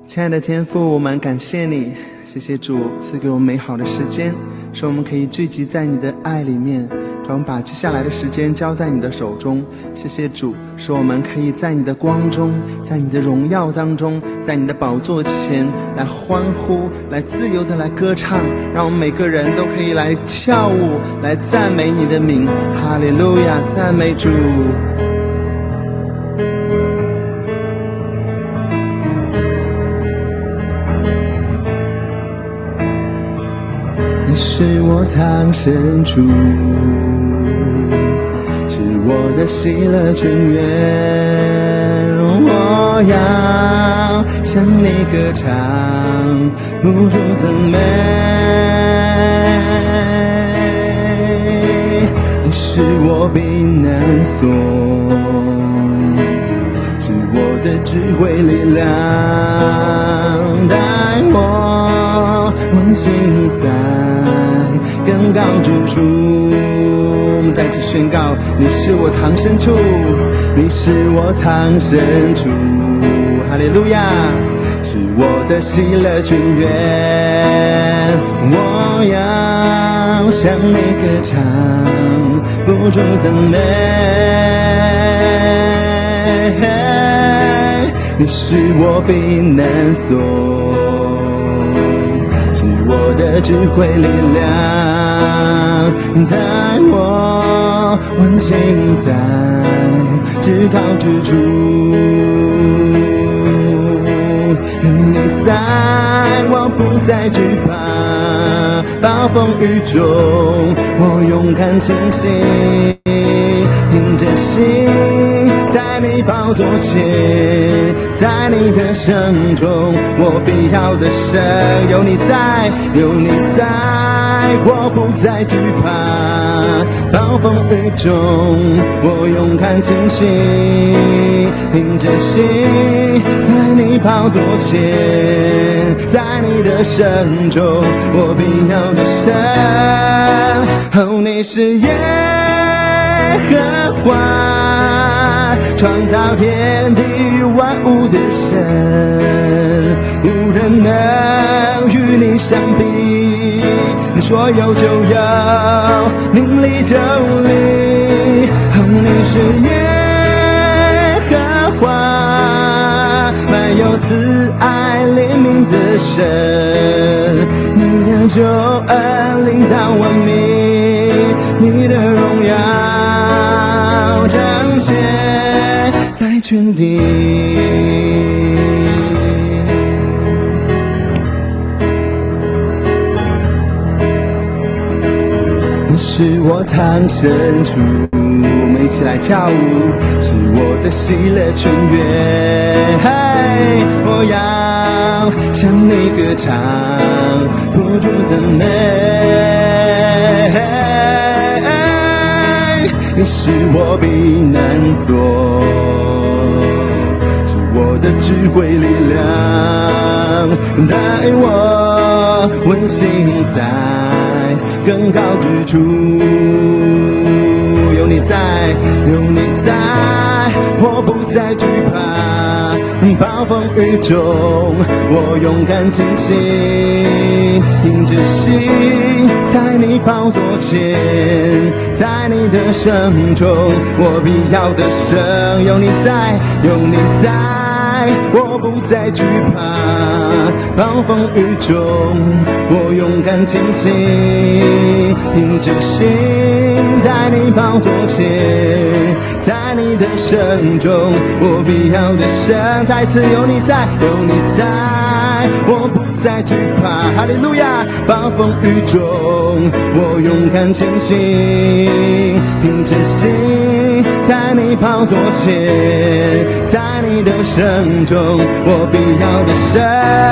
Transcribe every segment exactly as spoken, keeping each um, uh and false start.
亲爱的天父，我们感谢你，谢谢主赐给我们美好的时间，使我们可以聚集在你的爱里面，让我们把接下来的时间交在你的手中。谢谢主，使我们可以在你的光中，在你的荣耀当中，在你的宝座前来欢呼，来自由的来歌唱，让我们每个人都可以来跳舞，来赞美你的名。哈利路亚，赞美主。你是我藏身处，是我的喜乐泉源，我要向你歌唱，不住赞美。你是我避难所，是我的智慧力量，带我温馨在更高之处。我们再次宣告，你是我藏身处，你是我藏身处，哈利路亚，是我的喜乐泉源，我要向你歌唱，不住赞美。你是我避难所，我的智慧力量，带我温馨在至高之处。有你在，我不再惧怕，暴风雨中我勇敢前行，凭着心在你宝座前，在你的手中我必要的神。有你在，有你在，我不再惧怕，暴风雨中我勇敢前行，凭着心在你宝座前，在你的手中我必要的神。哦，你是耶和华，创造天地万物的神，无人能与你相比。你说有就有，命里就立。哦，你是耶和华，满有慈爱怜悯的神，你的救恩领导万民，你的荣耀彰显在全地。你是我藏身处，我们一起来跳舞，是我的喜乐泉源，嘿，我要向你歌唱，不住赞美。你是我避难所，是我的智慧力量，带我温馨在更高之处。有你在，有你在，我不再惧怕，暴风雨中我勇敢前行，凭着心在你宝座前，在你的手中我必要的胜。有你在，有你在，我不再惧怕，暴风雨中我勇敢前行，凭着心在你宝座前，在你的手中我必要的胜。再次有你在，有你在，我不再惧怕，哈利路亚，暴风雨中我勇敢前行，凭着心在你宝座前，在你的手中我必要的胜。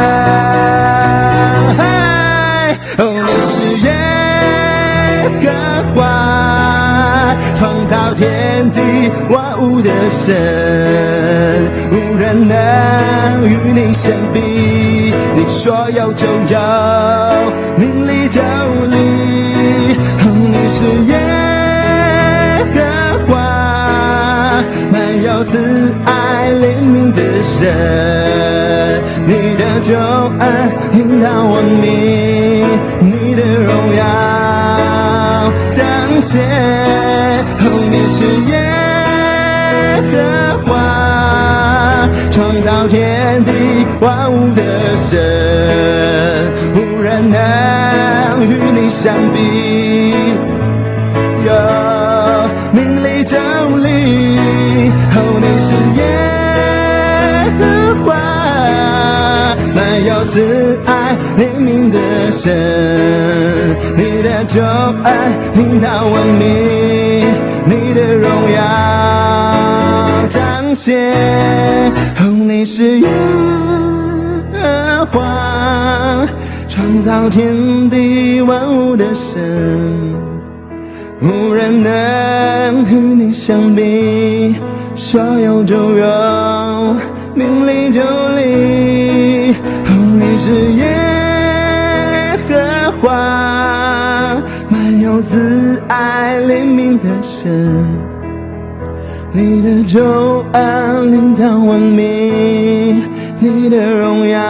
哦，你是耶和华，创造天地万物的神，无人能与你相比。你说有就有，命里就立。哦，你是耶和华，满有慈爱怜悯的神， 你的救恩领导我名，你的荣耀彰显，哦，你是耶和华，创造天地万物的神，无人能与你相比，有命里真理，哦，你是耶和华，满有慈爱怜悯的神，你的救恩领导文明，你的荣耀彰显，哦，你是耶和华，创造天地万物的神，无人能与你相比，说有就有，命里就立，哦，你是耶和华，满有慈爱怜悯的神，你的救恩领导文明，你的荣耀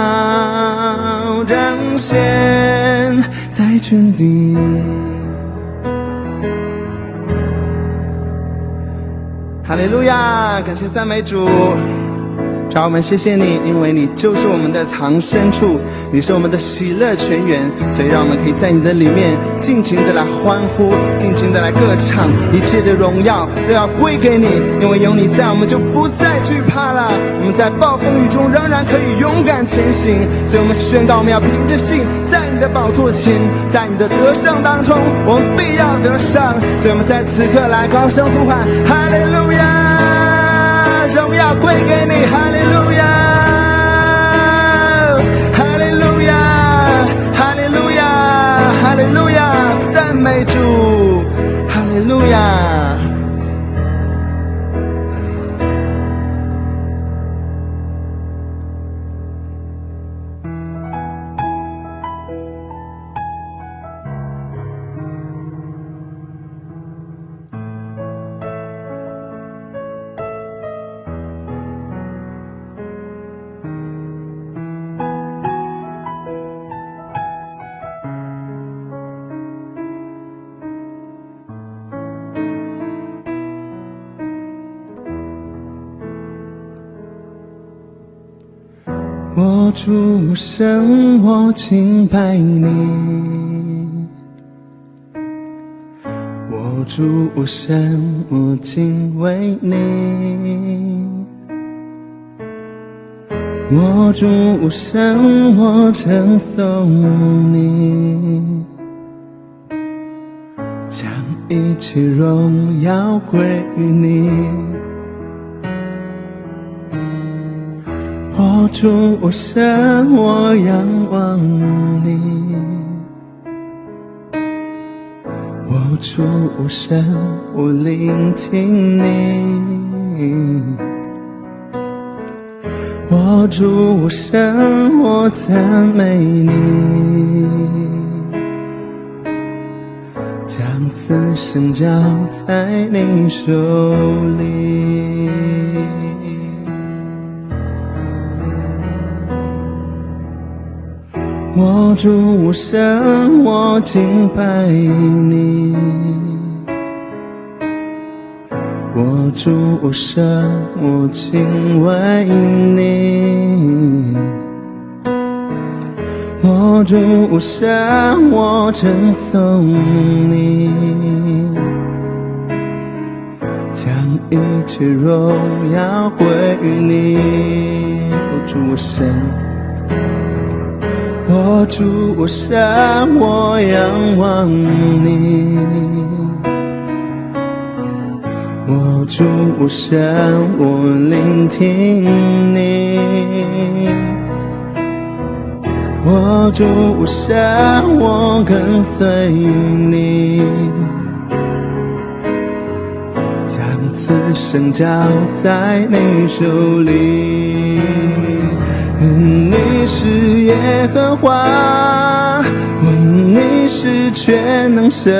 彰显在全地。哈利路亚，感谢赞美主。主啊，我们谢谢你，因为你就是我们的藏身处，你是我们的喜乐泉源，所以让我们可以在你的里面尽情的来欢呼，尽情的来歌唱，一切的荣耀都要归给你，因为有你在，我们就不再惧怕了，我们在暴风雨中仍然可以勇敢前行，所以我们宣告，我们要凭着信在你的宝座前，在你的得胜当中，我们必要得胜，所以我们在此刻来高声呼喊，哈利路亚，荣耀归给你，哈利路亚，哈利路亚，哈利路亚，哈利路亚，赞美主，哈利路亚。我主神，我敬拜你，我主神，我敬畏你，我主神，我称颂你，将一切荣耀归于你。我主神，我仰望你，我主神，我聆听你，我主神，我赞美你，将此生交在你手里。我主神，我敬拜你，我主神，我敬畏你，我主神，我称颂你，将一切荣耀归于你。我主神，我主神，我仰望你，我主神，我聆听你，我主神，我跟随你，将此生交在你手里。你是耶和华，你是全能神，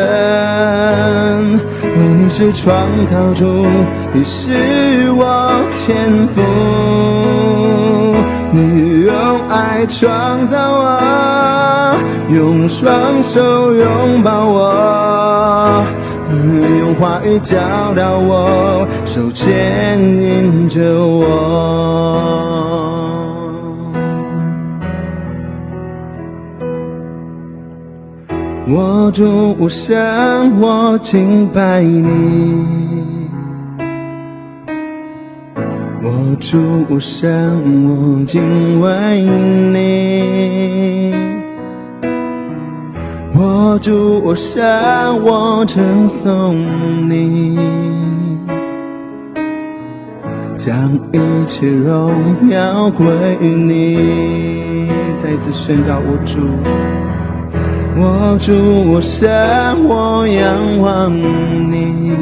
你是创造主，你是我天父， 你用爱创造我，用双手拥抱我，用话语教导我，手牵引着我。我主无声，我敬拜你。我主无声，我敬畏你。我主无声，我称颂你。将一切荣耀归于你。再次宣告我主。我主我神，我仰望你。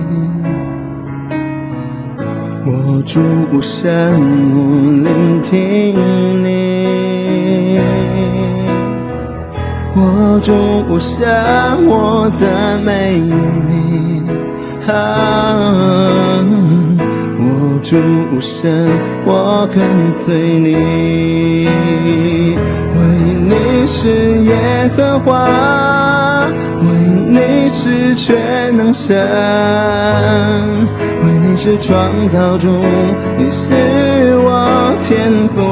我主我神，我聆听你。我主我神，我赞美你。啊，我主我神，我跟随你。为你是耶和华，为你是全能神，为你是创造主，你是我天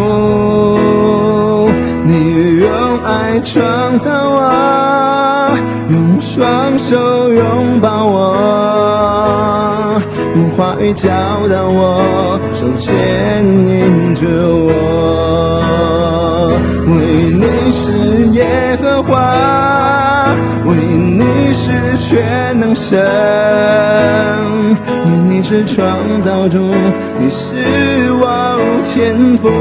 父。你用爱创造我，用双手拥抱我，用话语教导我，手牵引着我。为你是耶和华，为你是全能神，为你是创造主，你是我天父。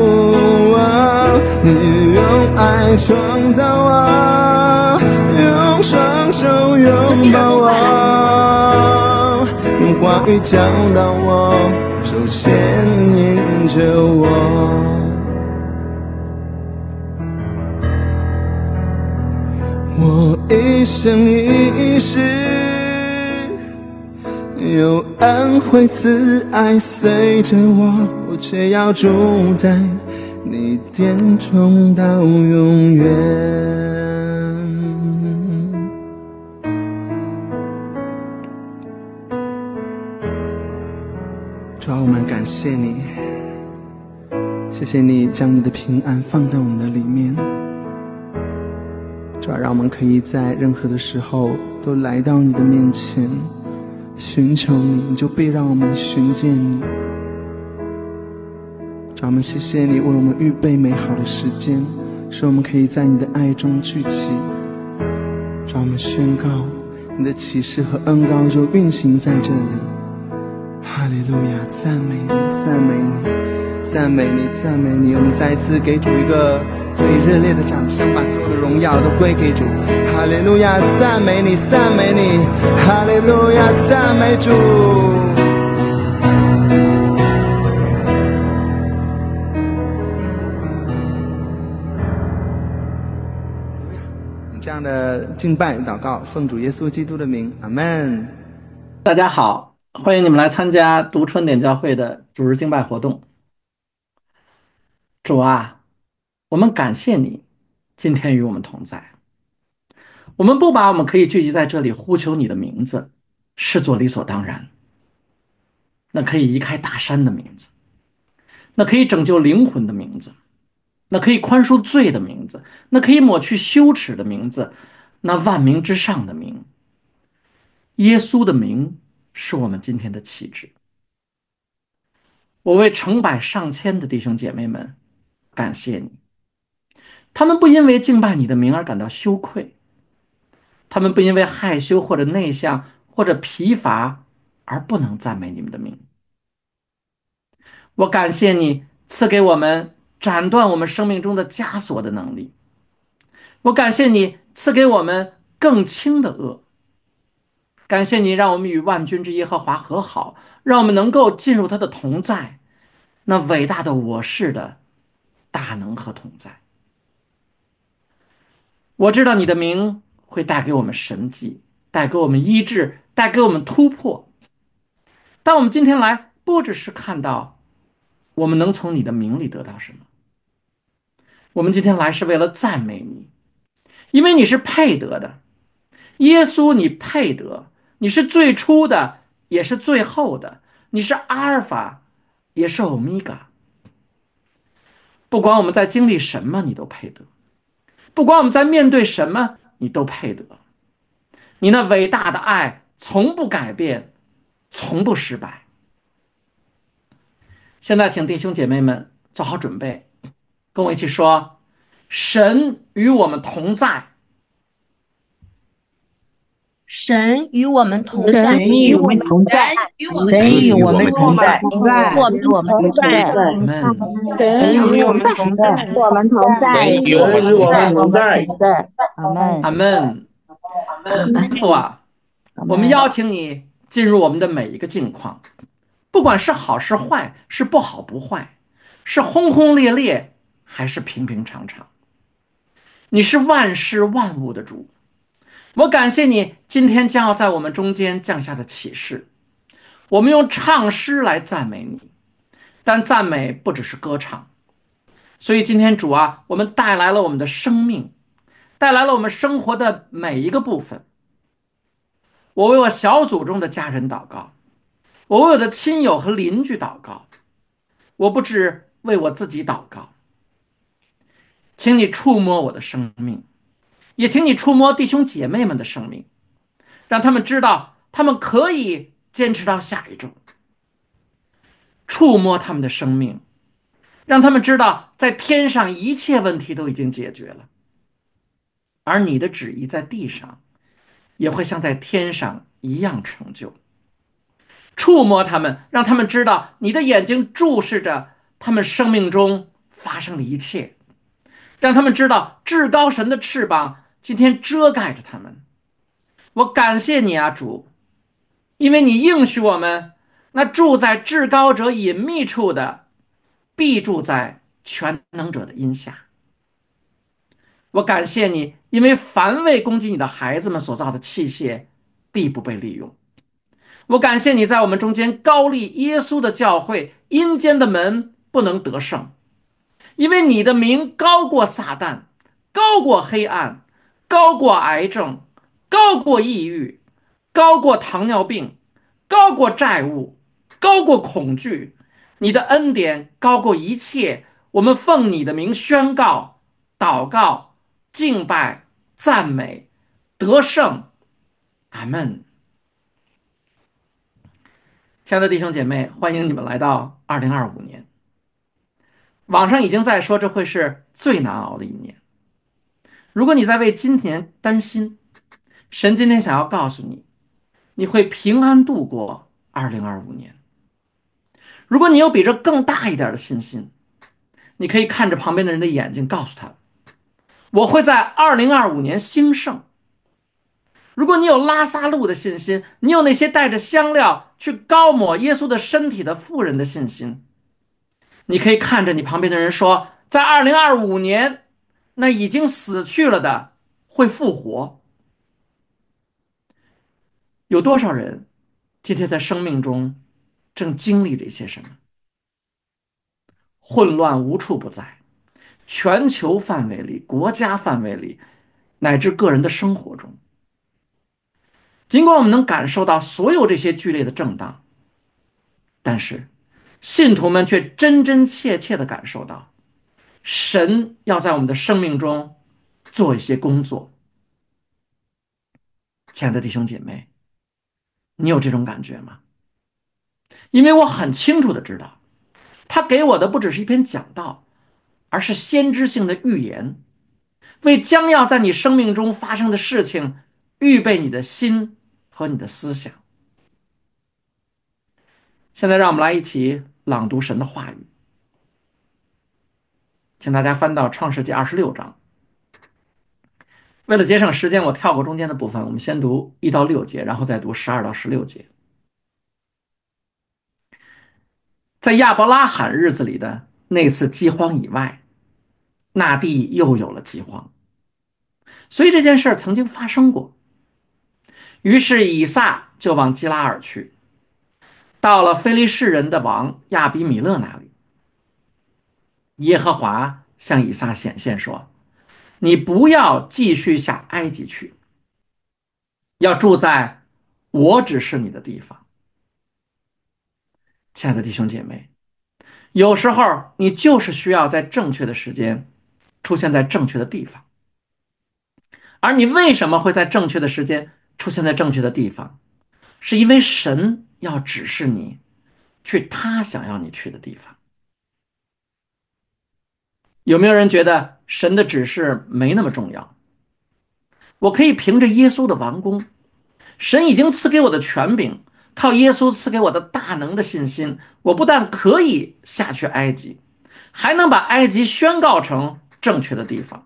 你用爱创造我，用双手拥抱我，用话语教导我，手牵引着我。我一生一世有恩惠慈爱随着我，我却要住在你殿中到永远。主啊，我们感谢你，谢谢你将你的平安放在我们的里面。主啊，让我们可以在任何的时候都来到你的面前，寻求你，你就必让我们寻见你。主啊，我们谢谢你为我们预备美好的时间，使我们可以在你的爱中聚集。主啊，我们宣告你的启示和恩膏就运行在这里。哈利路亚，赞美你，赞美你，赞美你，赞美你。我们再一次给主一个最热烈的掌声，把所有的荣耀都归给主。哈利路亚，赞美你，赞美你，哈利路亚，赞美主。这样的敬拜祷告，奉主耶稣基督的名，阿们。 大家好，欢迎你们来参加读春点教会的主日敬拜活动。主啊，我们感谢你今天与我们同在。我们不把我们可以聚集在这里呼求你的名字视作理所当然，那可以移开大山的名字，那可以拯救灵魂的名字，那可以宽恕罪的名字，那可以抹去羞耻的名字，那万名之上的名，耶稣的名是我们今天的旗帜。我为成百上千的弟兄姐妹们感谢你，他们不因为敬拜你的名而感到羞愧，他们不因为害羞或者内向或者疲乏而不能赞美你们的名。我感谢你赐给我们斩断我们生命中的枷锁的能力，我感谢你赐给我们更轻的恶，感谢你让我们与万军之耶和华和好，让我们能够进入他的同在，那伟大的我是的大能和同在。我知道你的名会带给我们神迹，带给我们医治，带给我们突破。但我们今天来不只是看到我们能从你的名里得到什么？我们今天来是为了赞美你，因为你是配得的。耶稣，你配得，你是最初的，也是最后的，你是阿尔法，也是欧米伽。不管我们在经历什么，你都配得；不管我们在面对什么，你都配得。你那伟大的爱从不改变，从不失败。现在，请弟兄姐妹们做好准备，跟我一起说：神与我们同在。 神与我们同在， 神与我们同在， 神与我们神与我们同在， 同在， 与我们同在， 阿门。 神与我们同在， 我们同在， 神与我们同在， 同在，阿门， 阿门。父啊，我们邀请你进入我们的每一个境况，不管是好是坏，是不好不坏，是轰轰烈烈还是平平常常，你是万事万物的主。我感谢你今天将要在我们中间降下的启示。我们用唱诗来赞美你，但赞美不只是歌唱。所以今天主啊，我们带来了我们的生命，带来了我们生活的每一个部分。我为我小组中的家人祷告，我为我的亲友和邻居祷告，我不只为我自己祷告。请你触摸我的生命，也请你触摸弟兄姐妹们的生命，让他们知道他们可以坚持到下一周。触摸他们的生命，让他们知道在天上一切问题都已经解决了，而你的旨意在地上也会像在天上一样成就。触摸他们，让他们知道你的眼睛注视着他们生命中发生的一切，让他们知道至高神的翅膀今天遮盖着他们。我感谢你啊，主，因为你应许我们，那住在至高者隐秘处的，必住在全能者的荫下。我感谢你，因为凡为攻击你的孩子们所造的器械，必不被利用。我感谢你在我们中间高立耶稣的教会，阴间的门不能得胜，因为你的名高过撒旦，高过黑暗，高过癌症，高过抑郁，高过糖尿病，高过债务，高过恐惧。你的恩典高过一切。我们奉你的名宣告、祷告、敬拜、赞美、得胜。阿门。亲爱的弟兄姐妹，欢迎你们来到二零二五年。网上已经在说这会是最难熬的一年。如果你在为今年担心，神今天想要告诉你，你会平安度过二零二五年。如果你有比这更大一点的信心，你可以看着旁边的人的眼睛，告诉他，我会在二零二五年兴盛。如果你有拉撒路的信心，你有那些带着香料去膏抹耶稣的身体的妇人的信心，你可以看着你旁边的人说，在二零二五年，那已经死去了的会复活。有多少人今天在生命中正经历着一些什么？混乱无处不在，全球范围里、国家范围里，乃至个人的生活中。尽管我们能感受到所有这些剧烈的震荡，但是信徒们却真真切切地感受到，神要在我们的生命中做一些工作。亲爱的弟兄姐妹，你有这种感觉吗？因为我很清楚地知道，他给我的不只是一篇讲道，而是先知性的预言，为将要在你生命中发生的事情预备你的心和你的思想。现在让我们来一起朗读神的话语，请大家翻到创世纪二十六章。为了节省时间，我跳过中间的部分，我们先读一到六节，然后再读十二到十六节。在亚伯拉罕日子里的那次饥荒以外，那地又有了饥荒，所以这件事曾经发生过。于是以撒就往基拉尔去，到了非利士人的王亚比米勒那里， 耶和华向以撒显现说：你不要继续下埃及去，要住在我指示你的地方。亲爱的弟兄姐妹，有时候你就是需要在正确的时间出现在正确的地方。而你为什么会在正确的时间出现在正确的地方？是因为神要指示你去他想要你去的地方。有没有人觉得神的指示没那么重要？我可以凭着耶稣的完工，神已经赐给我的权柄，靠耶稣赐给我的大能的信心，我不但可以下去埃及，还能把埃及宣告成正确的地方。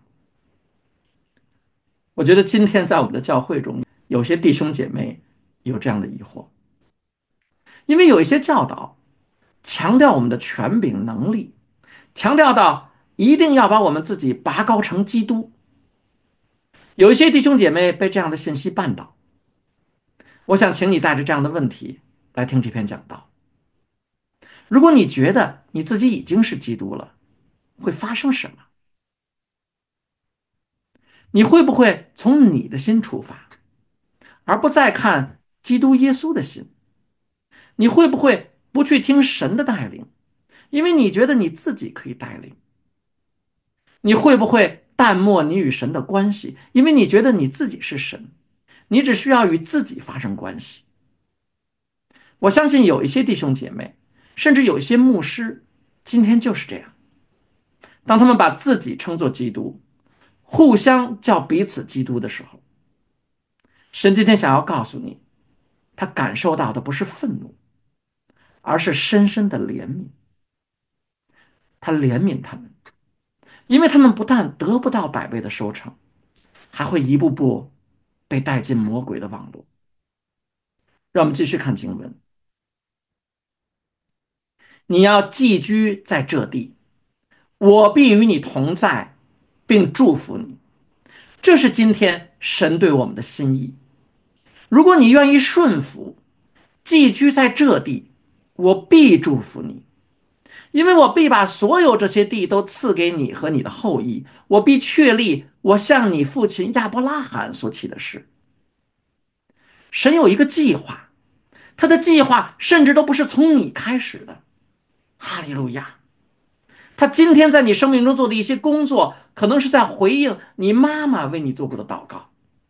我觉得今天在我们的教会中，有些弟兄姐妹有这样的疑惑，因为有一些教导强调我们的权柄能力，强调到一定要把我们自己拔高成基督。有一些弟兄姐妹被这样的信息绊倒，我想请你带着这样的问题来听这篇讲道。如果你觉得你自己已经是基督了，会发生什么？你会不会从你的心出发，而不再看基督耶稣的心？你会不会不去听神的带领，因为你觉得你自己可以带领？你会不会淡漠你与神的关系，因为你觉得你自己是神，你只需要与自己发生关系？我相信有一些弟兄姐妹，甚至有一些牧师，今天就是这样。当他们把自己称作基督，互相叫彼此基督的时候，神今天想要告诉你，他感受到的不是愤怒，而是深深的怜悯。他怜悯他们，因为他们不但得不到百倍的收成，还会一步步被带进魔鬼的网络。让我们继续看经文。你要寄居在这地，我必与你同在，并祝福你。这是今天神对我们的心意。如果你愿意顺服，寄居在这地，我必祝福你，因为我必把所有这些地都赐给你和你的后裔，我必确立我向你父亲亚伯拉罕所起的事。神有一个计划，他的计划甚至都不是从你开始的。哈利路亚！他今天在你生命中做的一些工作，可能是在回应你妈妈为你做过的祷告。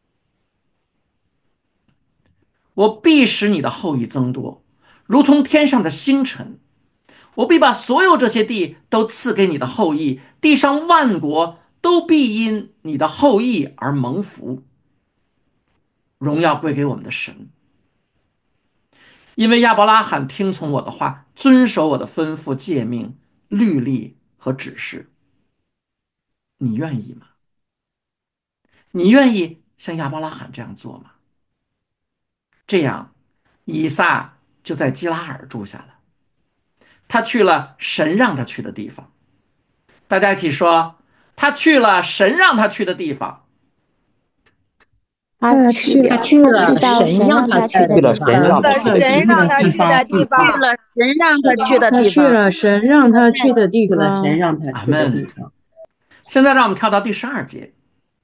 我必使你的后裔增多，如同天上的星辰。我必把所有这些地都赐给你的后裔，地上万国都必因你的后裔而蒙福。荣耀归给我们的神，因为亚伯拉罕听从我的话，遵守我的吩咐、诫命、律例和指示。你愿意吗？你愿意像亚伯拉罕这样做吗？这样，以撒就在基拉尔住下了。他去了神让他去的地方。大家一起说，他去了神让他去的地方。 他去了去了神让他去的地方， 去了神让他去的地方， 去了神让他去的地去方， 了神让他去的地去了方。 神让他阿去的地门方。。 现在让我们跳到第十二节。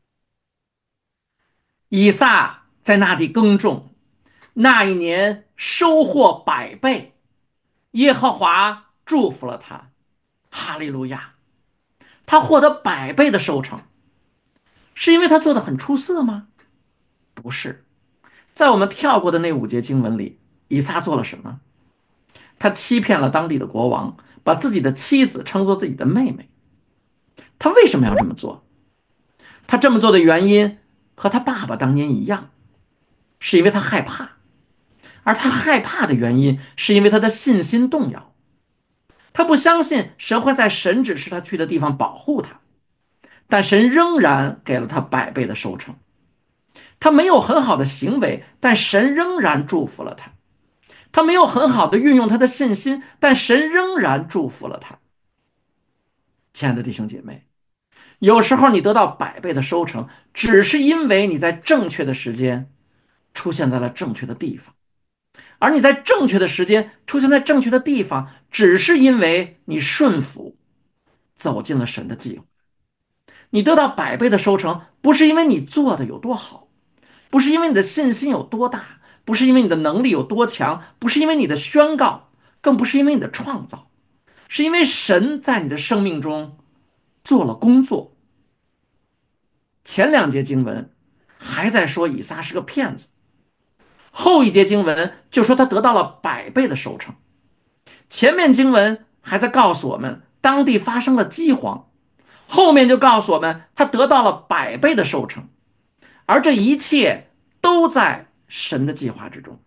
以撒在那地耕种，那一年收获百倍，耶和华祝福了他。哈利路亚！他获得百倍的收成，是因为他做得很出色吗？不是。在我们跳过的那五节经文里，以撒做了什么？他欺骗了当地的国王，把自己的妻子称作自己的妹妹。他为什么要这么做？他这么做的原因和他爸爸当年一样，是因为他害怕。而他害怕的原因是因为他的信心动摇。他不相信神会在神指示他去的地方保护他，但神仍然给了他百倍的收成。他没有很好的行为，但神仍然祝福了他。他没有很好的运用他的信心，但神仍然祝福了他。亲爱的弟兄姐妹，有时候你得到百倍的收成，只是因为你在正确的时间出现在了正确的地方。而你在正确的时间出现在正确的地方，只是因为你顺服， 走进了神的计划。你得到百倍的收成，不是因为你做的有多好，不是因为你的信心有多大，不是因为你的能力有多强，不是因为你的宣告，更不是因为你的创造，是因为神在你的生命中做了工作。前两节经文还在说以撒是个骗子，后一节经文就说他得到了百倍的收成。前面经文还在告诉我们当地发生了饥荒，后面就告诉我们他得到了百倍的收成，而这一切都在神的计划之中。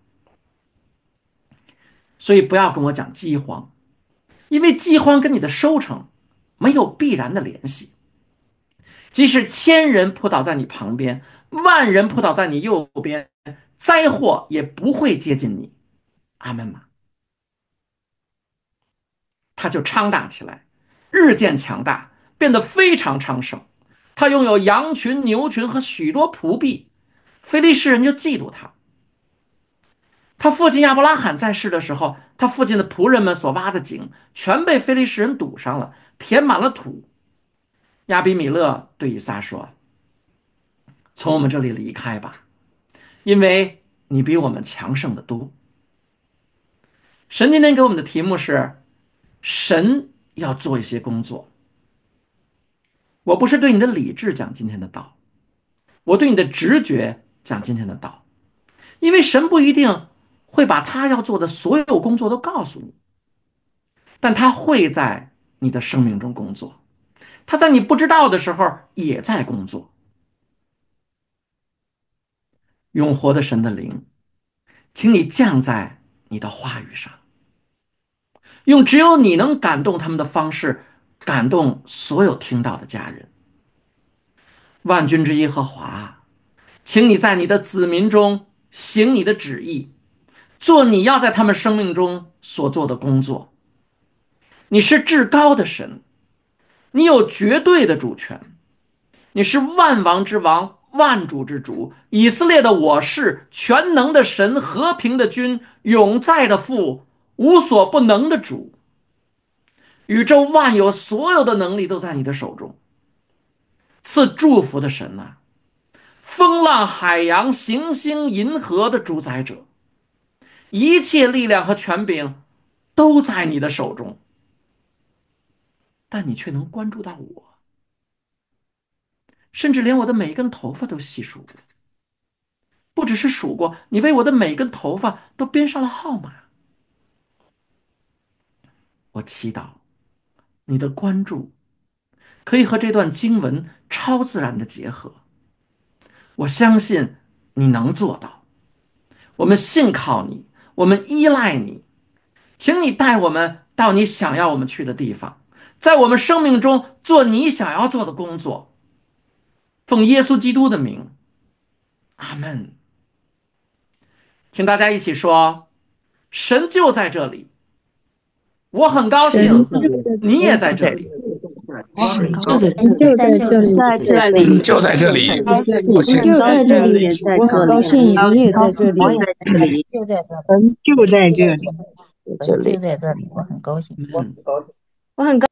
所以不要跟我讲饥荒，因为饥荒跟你的收成没有必然的联系。即使千人扑倒在你旁边，万人扑倒在你右边，灾祸也不会接近你。阿门吗？他就昌大起来，日渐强大，变得非常昌盛。他拥有羊群、牛群和许多仆婢，非利士人就嫉妒他。他父亲亚伯拉罕在世的时候，他父亲的仆人们所挖的井全被非利士人堵上了，填满了土。亚比米勒对以撒说：“从我们这里离开吧，因为你比我们强盛的多。”神今天给我们的题目是：神要做一些工作。我不是对你的理智讲今天的道，我对你的直觉讲今天的道，因为神不一定会把他要做的所有工作都告诉你，但他会在你的生命中工作，他在你不知道的时候也在工作。永活的神的灵，请你降在你的话语上，用只有你能感动他们的方式感动所有听到的家人。万军之耶和华，请你在你的子民中行你的旨意，做你要在他们生命中所做的工作。你是至高的神，你有绝对的主权，你是万王之王，万主之主，以色列的我是全能的神，和平的君，永在的父，无所不能的主。宇宙万有所有的能力都在你的手中。赐祝福的神啊，风浪、海洋、行星、银河的主宰者，一切力量和权柄都在你的手中，但你却能关注到我，甚至连我的每一根头发都细数过，不只是数过，你为我的每根头发都编上了号码。我祈祷你的关注可以和这段经文超自然的结合，我相信你能做到。我们信靠你，我们依赖你，请你带我们到你想要我们去的地方，在我们生命中做你想要做的工作。奉耶稣基督的名，阿门。请大家一起说：神就在这里，我很高兴你也在这里。 神就在这里， 在这里， 就在这里， 我就在这里，我很高兴你也在这里， 就在这里， 神就在这里， 就在这里，我很高兴， 嗯， 我很高。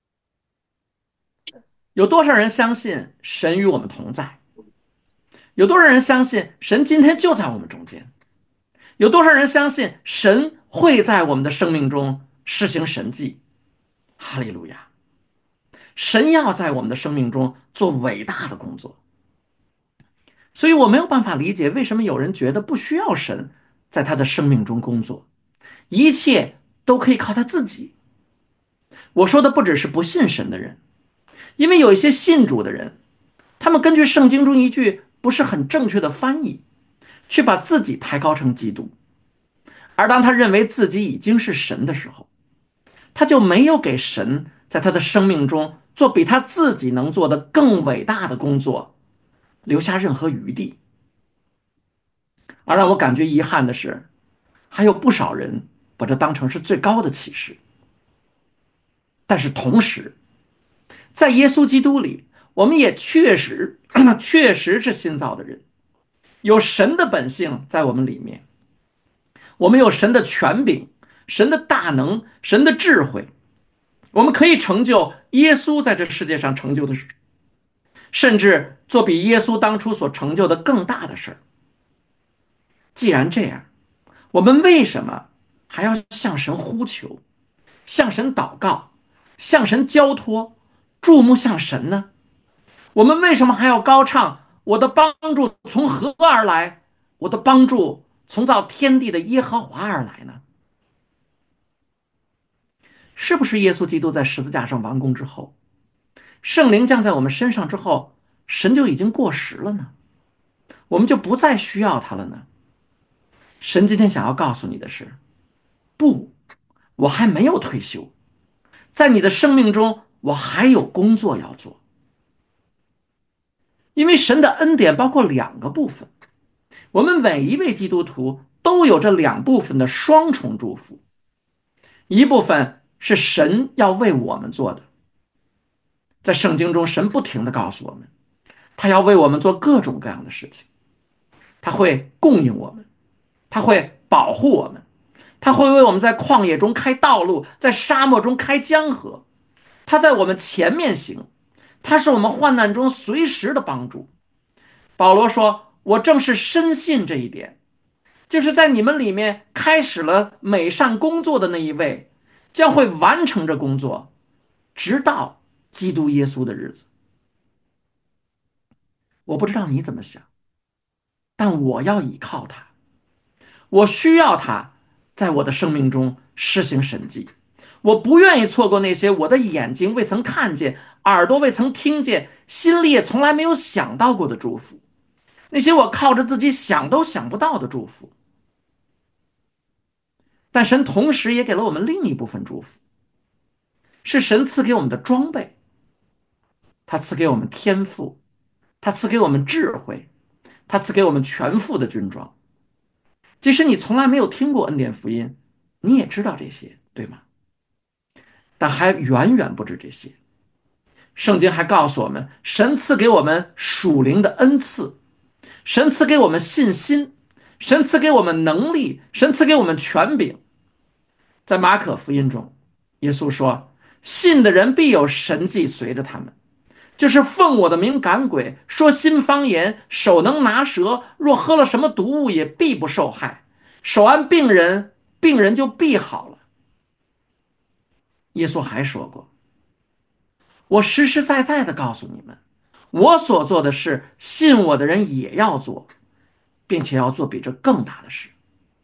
有多少人相信神与我们同在？有多少人相信神今天就在我们中间？有多少人相信神会在我们的生命中施行神迹？哈利路亚！神要在我们的生命中做伟大的工作，所以我没有办法理解为什么有人觉得不需要神在他的生命中工作，一切都可以靠他自己。我说的不只是不信神的人，因为有一些信主的人，他们根据圣经中一句不是很正确的翻译，去把自己抬高成基督，而当他认为自己已经是神的时候，他就没有给神在他的生命中做比他自己能做的更伟大的工作留下任何余地。而让我感觉遗憾的是，还有不少人把这当成是最高的启示。但是同时，在耶稣基督里，我们也确实确实是新造的人，有神的本性在我们里面，我们有神的权柄、神的大能、神的智慧， 我们可以成就耶稣在这世界上成就的事，甚至做比耶稣当初所成就的更大的事儿。既然这样，我们为什么还要向神呼求，向神祷告，向神交托，注目向神呢？我们为什么还要高唱我的帮助从何而来？我的帮助从造天地的耶和华而来呢？是不是耶稣基督在十字架上完工之后，圣灵降在我们身上之后，神就已经过时了呢？我们就不再需要他了呢？神今天想要告诉你的是，不，我还没有退休，在你的生命中，我还有工作要做。因为神的恩典包括两个部分，我们每一位基督徒都有这两部分的双重祝福。一部分是神要为我们做的，在圣经中，神不停地告诉我们，他要为我们做各种各样的事情，他会供应我们，他会保护我们，他会为我们在旷野中开道路，在沙漠中开江河，他在我们前面行，他是我们患难中随时的帮助。保罗说，我正是深信这一点，就是在你们里面开始了美善工作的那一位，将会完成这工作，直到基督耶稣的日子。我不知道你怎么想，但我要依靠他，我需要他在我的生命中施行神迹。我不愿意错过那些我的眼睛未曾看见，耳朵未曾听见，心里也从来没有想到过的祝福，那些我靠着自己想都想不到的祝福。但神同时也给了我们另一部分祝福，是神赐给我们的装备。他赐给我们天赋，他赐给我们智慧，他赐给我们全副的军装。即使你从来没有听过恩典福音，你也知道这些，对吗？但还远远不止这些。圣经还告诉我们，神赐给我们属灵的恩赐，神赐给我们信心，神赐给我们能力，神赐给我们权柄。在马可福音中，耶稣说，信的人必有神迹随着他们，就是奉我的名赶鬼，说新方言，手能拿蛇，若喝了什么毒物也必不受害，手按病人，病人就必好了。耶稣还说过，我实实在在的告诉你们，我所做的事，信我的人也要做，并且要做比这更大的事。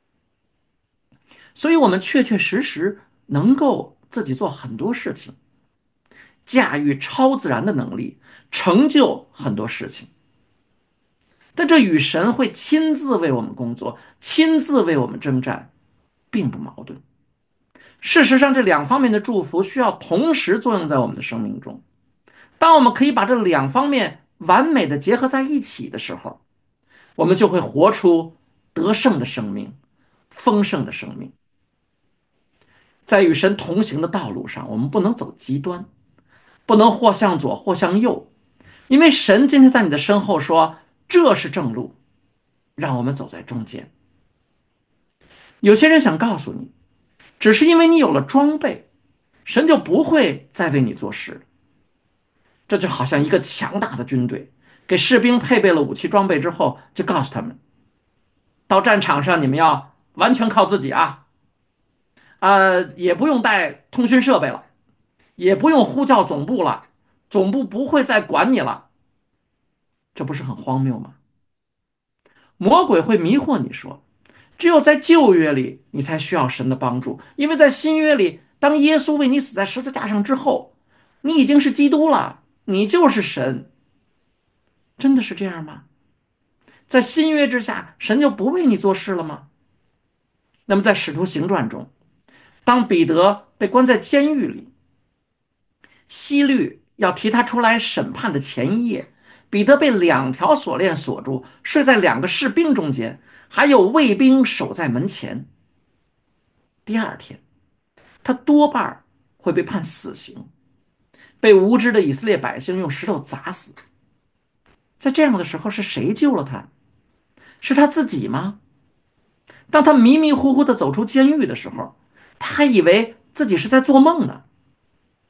所以我们确确实实能够自己做很多事情，驾驭超自然的能力，成就很多事情。但这与神会亲自为我们工作，亲自为我们征战，并不矛盾。事实上，这两方面的祝福需要同时作用在我们的生命中。当我们可以把这两方面完美的结合在一起的时候，我们就会活出得胜的生命，丰盛的生命。在与神同行的道路上，我们不能走极端，不能或向左或向右，因为神今天在你的身后说，这是正路，让我们走在中间。有些人想告诉你，只是因为你有了装备，神就不会再为你做事。这就好像一个强大的军队给士兵配备了武器装备之后，就告诉他们，到战场上你们要完全靠自己啊，呃，也不用带通讯设备了，也不用呼叫总部了，总部不会再管你了。这不是很荒谬吗？魔鬼会迷惑你说，只有在旧约里你才需要神的帮助，因为在新约里，当耶稣为你死在十字架上之后，你已经是基督了，你就是神。真的是这样吗？在新约之下，神就不为你做事了吗？那么在使徒行传中，当彼得被关在监狱里，希律要提他出来审判的前一夜，彼得被两条锁链锁住，睡在两个士兵中间，还有卫兵守在门前。第二天，他多半会被判死刑，被无知的以色列百姓用石头砸死。在这样的时候，是谁救了他？是他自己吗？当他迷迷糊糊地走出监狱的时候，他还以为自己是在做梦呢。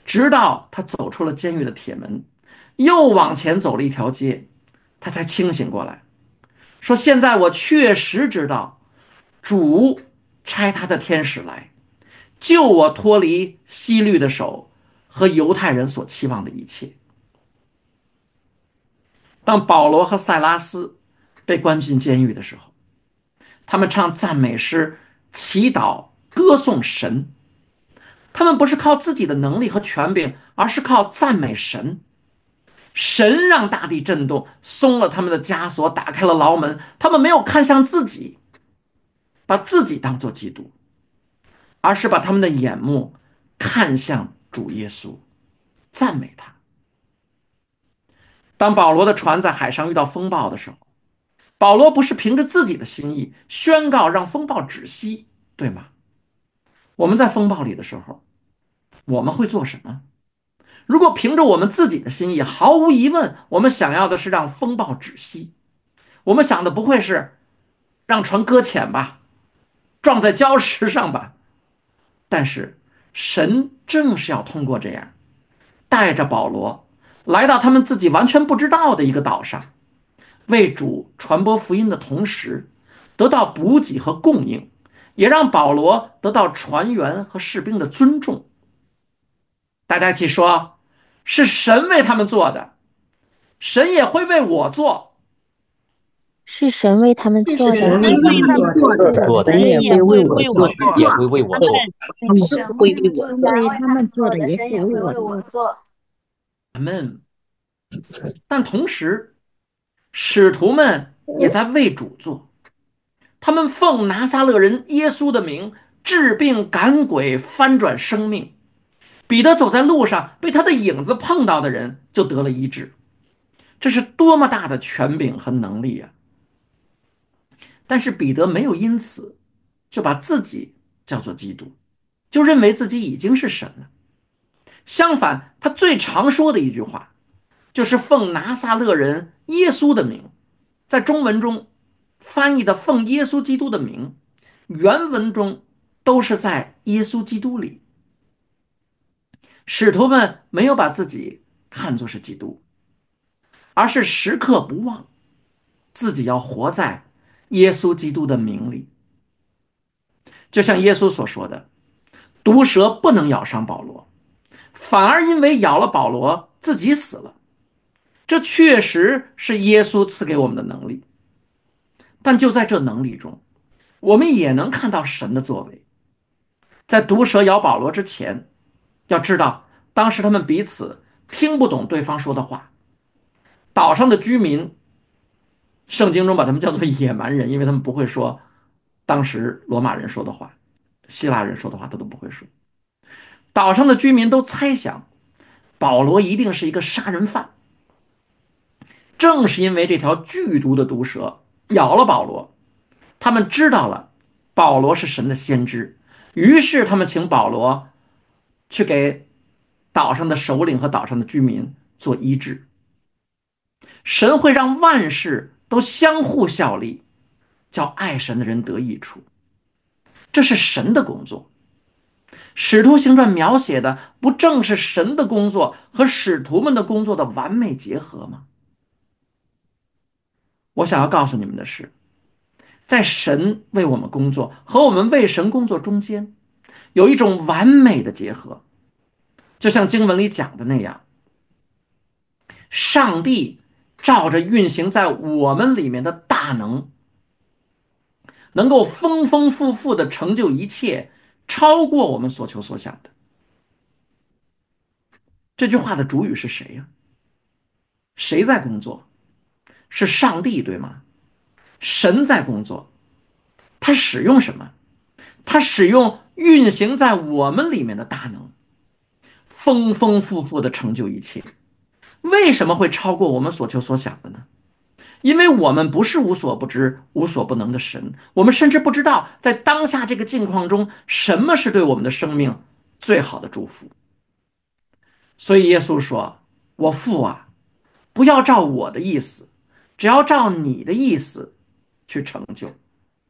直到他走出了监狱的铁门，又往前走了一条街，他才清醒过来，说：“现在我确实知道，主差他的天使来，救我脱离希律的手和犹太人所期望的一切。”当保罗和塞拉斯被关进监狱的时候，他们唱赞美诗，祈祷，歌颂神。他们不是靠自己的能力和权柄，而是靠赞美神。神让大地震动，松了他们的枷锁，打开了牢门。他们没有看向自己，把自己当作基督，而是把他们的眼目看向主耶稣，赞美他。当保罗的船在海上遇到风暴的时候，保罗不是凭着自己的心意宣告让风暴止息，对吗？我们在风暴里的时候，我们会做什么？如果凭着我们自己的心意，毫无疑问，我们想要的是让风暴止息。我们想的不会是让船搁浅吧，撞在礁石上吧。但是神正是要通过这样，带着保罗来到他们自己完全不知道的一个岛上，为主传播福音的同时，得到补给和供应，也让保罗得到船员和士兵的尊重。大家一起说，是神为他们做的，神也会为我做。 是神为他们做的， 神为他们做的，神也会为我做， 也会为我做， 神会为我做， 为他们做的，神也会为我做。 阿门。但同时，使徒们也在为主做，他们奉拿撒勒人耶稣的名治病赶鬼，翻转生命。彼得走在路上，被他的影子碰到的人就得了医治。这是多么大的权柄和能力啊！但是彼得没有因此就把自己叫做基督，就认为自己已经是神了。相反，他最常说的一句话就是奉拿撒勒人耶稣的名，在中文中翻译的奉耶稣基督的名，原文中都是在耶稣基督里。使徒们没有把自己看作是基督，而是时刻不忘自己要活在耶稣基督的名里。就像耶稣所说的，毒蛇不能咬伤保罗，反而因为咬了保罗自己死了。这确实是耶稣赐给我们的能力，但就在这能力中，我们也能看到神的作为。在毒蛇咬保罗之前，要知道当时他们彼此听不懂对方说的话。岛上的居民，圣经中把他们叫做野蛮人，因为他们不会说当时罗马人说的话，希腊人说的话他都不会说。岛上的居民都猜想保罗一定是一个杀人犯。正是因为这条剧毒的毒蛇咬了保罗，他们知道了保罗是神的先知，于是他们请保罗去给岛上的首领和岛上的居民做医治。神会让万事都相互效力，叫爱神的人得益处，这是神的工作。使徒行传描写的不正是神的工作和使徒们的工作的完美结合吗？我想要告诉你们的是，在神为我们工作和我们为神工作中间，有一种完美的结合。就像经文里讲的那样，上帝照着运行在我们里面的大能，能够丰丰富富的成就一切，超过我们所求所想的。这句话的主语是谁呀？谁在工作？是上帝，对吗？神在工作，他使用什么？他使用运行在我们里面的大能，丰丰富富的成就一切。为什么会超过我们所求所想的呢？因为我们不是无所不知、无所不能的神，我们甚至不知道在当下这个境况中，什么是对我们的生命最好的祝福。所以耶稣说：“我父啊，不要照我的意思，只要照你的意思去成就。”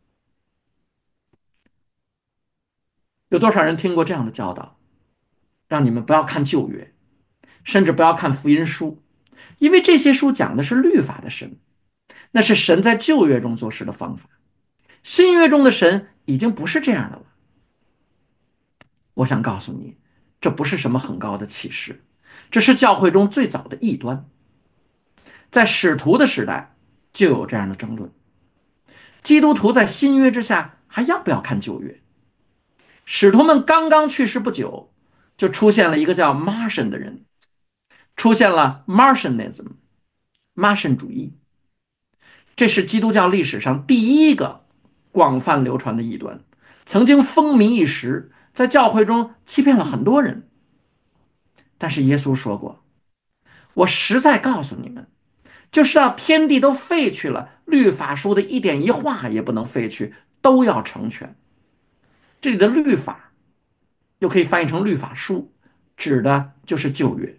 有多少人听过这样的教导？ 让你们不要看旧约，甚至不要看福音书，因为这些书讲的是律法的神，那是神在旧约中做事的方法。新约中的神已经不是这样的了。我想告诉你，这不是什么很高的启示，这是教会中最早的异端。在使徒的时代就有这样的争论，基督徒在新约之下还要不要看旧约？使徒们刚刚去世不久，就出现了一个叫 Marcion 的人，出现了 Marcionism 马什主义，这是基督教历史上第一个广泛流传的异端，曾经风靡一时，在教会中欺骗了很多人。但是耶稣说过，我实在告诉你们，就是到天地都废去了，律法书的一点一画也不能废去，都要成全。这里的律法又可以翻译成律法书，指的就是旧约。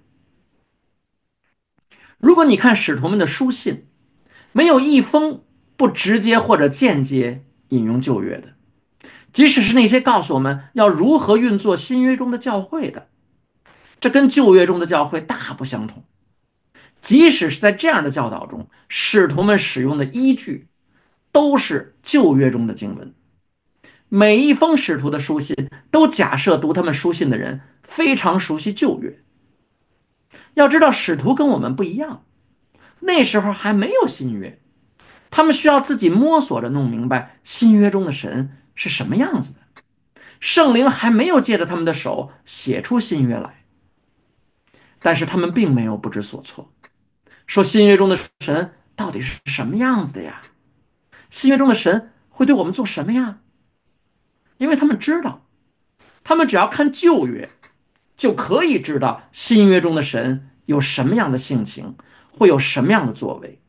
如果你看使徒们的书信，没有一封不直接或者间接引用旧约的，即使是那些告诉我们要如何运作新约中的教会的，这跟旧约中的教会大不相同。即使是在这样的教导中，使徒们使用的依据都是旧约中的经文。每一封使徒的书信都假设读他们书信的人非常熟悉旧约。要知道，使徒跟我们不一样，那时候还没有新约，他们需要自己摸索着弄明白新约中的神是什么样子的。圣灵还没有借着他们的手写出新约来，但是他们并没有不知所措，说新约中的神到底是什么样子的呀？新约中的神会对我们做什么呀？因为他们知道，他们只要看旧约，就可以知道新约中的神有什么样的性情，会有什么样的作为。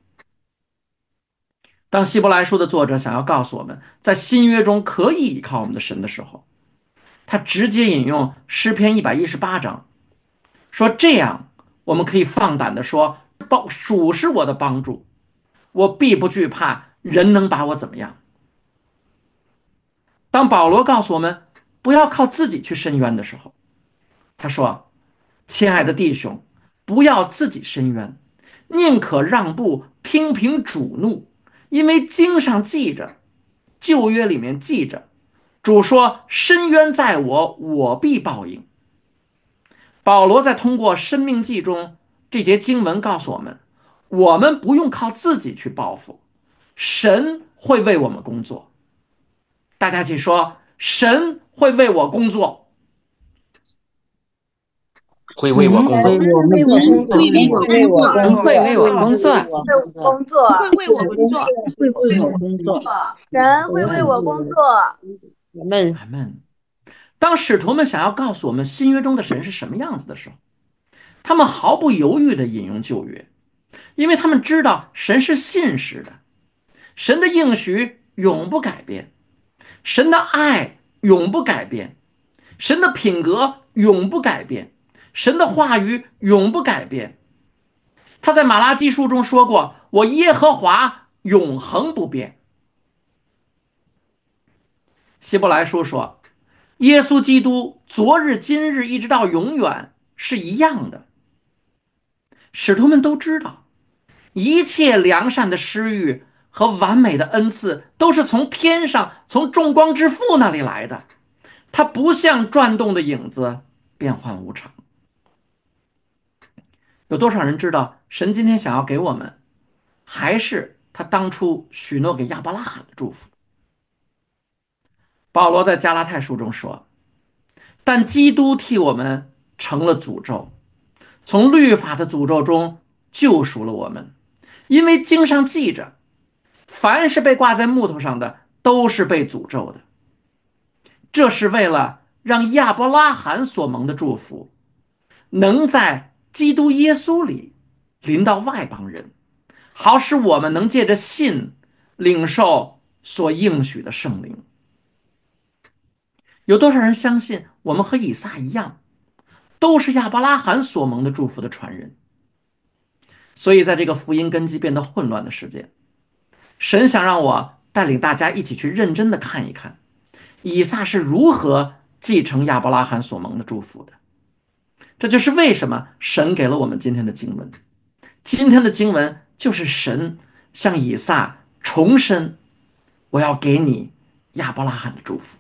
当希伯来书的作者想要告诉我们，在新约中可以依靠我们的神的时候，他直接引用诗篇一百一十八章，说这样我们可以放胆地说，主是我的帮助，我必不惧怕，人能把我怎么样？当保罗告诉我们不要靠自己去伸冤的时候，他说，亲爱的弟兄，不要自己伸冤，宁可让步，听凭主怒，因为经上记着，旧约里面记着，主说伸冤在我，我必报应。保罗在通过申命记中这节经文告诉我们，我们不用靠自己去报复，神会为我们工作。大家一起说，神会为我工作， 会为我工作， 为我们工作，为我神会为我工作， 工作会为我工作， 会为我工作， 神会为我工作。 阿门。 阿门。当使徒们想要告诉我们新约中的神是什么样子的时候，他们毫不犹豫地引用旧约，因为他们知道神是信实的，神的应许永不改变，神的爱永不改变，神的品格永不改变，神的话语永不改变。他在马拉基书中说过，我耶和华永恒不变。希伯来书说，耶稣基督昨日今日一直到永远是一样的。使徒们都知道，一切良善的施予和完美的恩赐都是从天上，从众光之父那里来的，它不像转动的影子，变幻无常。有多少人知道神今天想要给我们还是他当初许诺给亚伯拉罕的祝福？保罗在加拉太书中说，但基督替我们成了诅咒，从律法的诅咒中救赎了我们，因为经上记着，凡是被挂在木头上的都是被诅咒的。这是为了让亚伯拉罕所蒙的祝福能在基督耶稣里临到外邦人，好使我们能借着信领受所应许的圣灵。有多少人相信我们和以撒一样，都是亚伯拉罕所蒙的祝福的传人？所以在这个福音根基变得混乱的时间，神想让我带领大家一起去认真的看一看，以撒是如何继承亚伯拉罕所蒙的祝福的。 这就是为什么神给了我们今天的经文。今天的经文就是神向以撒重申，我要给你亚伯拉罕的祝福。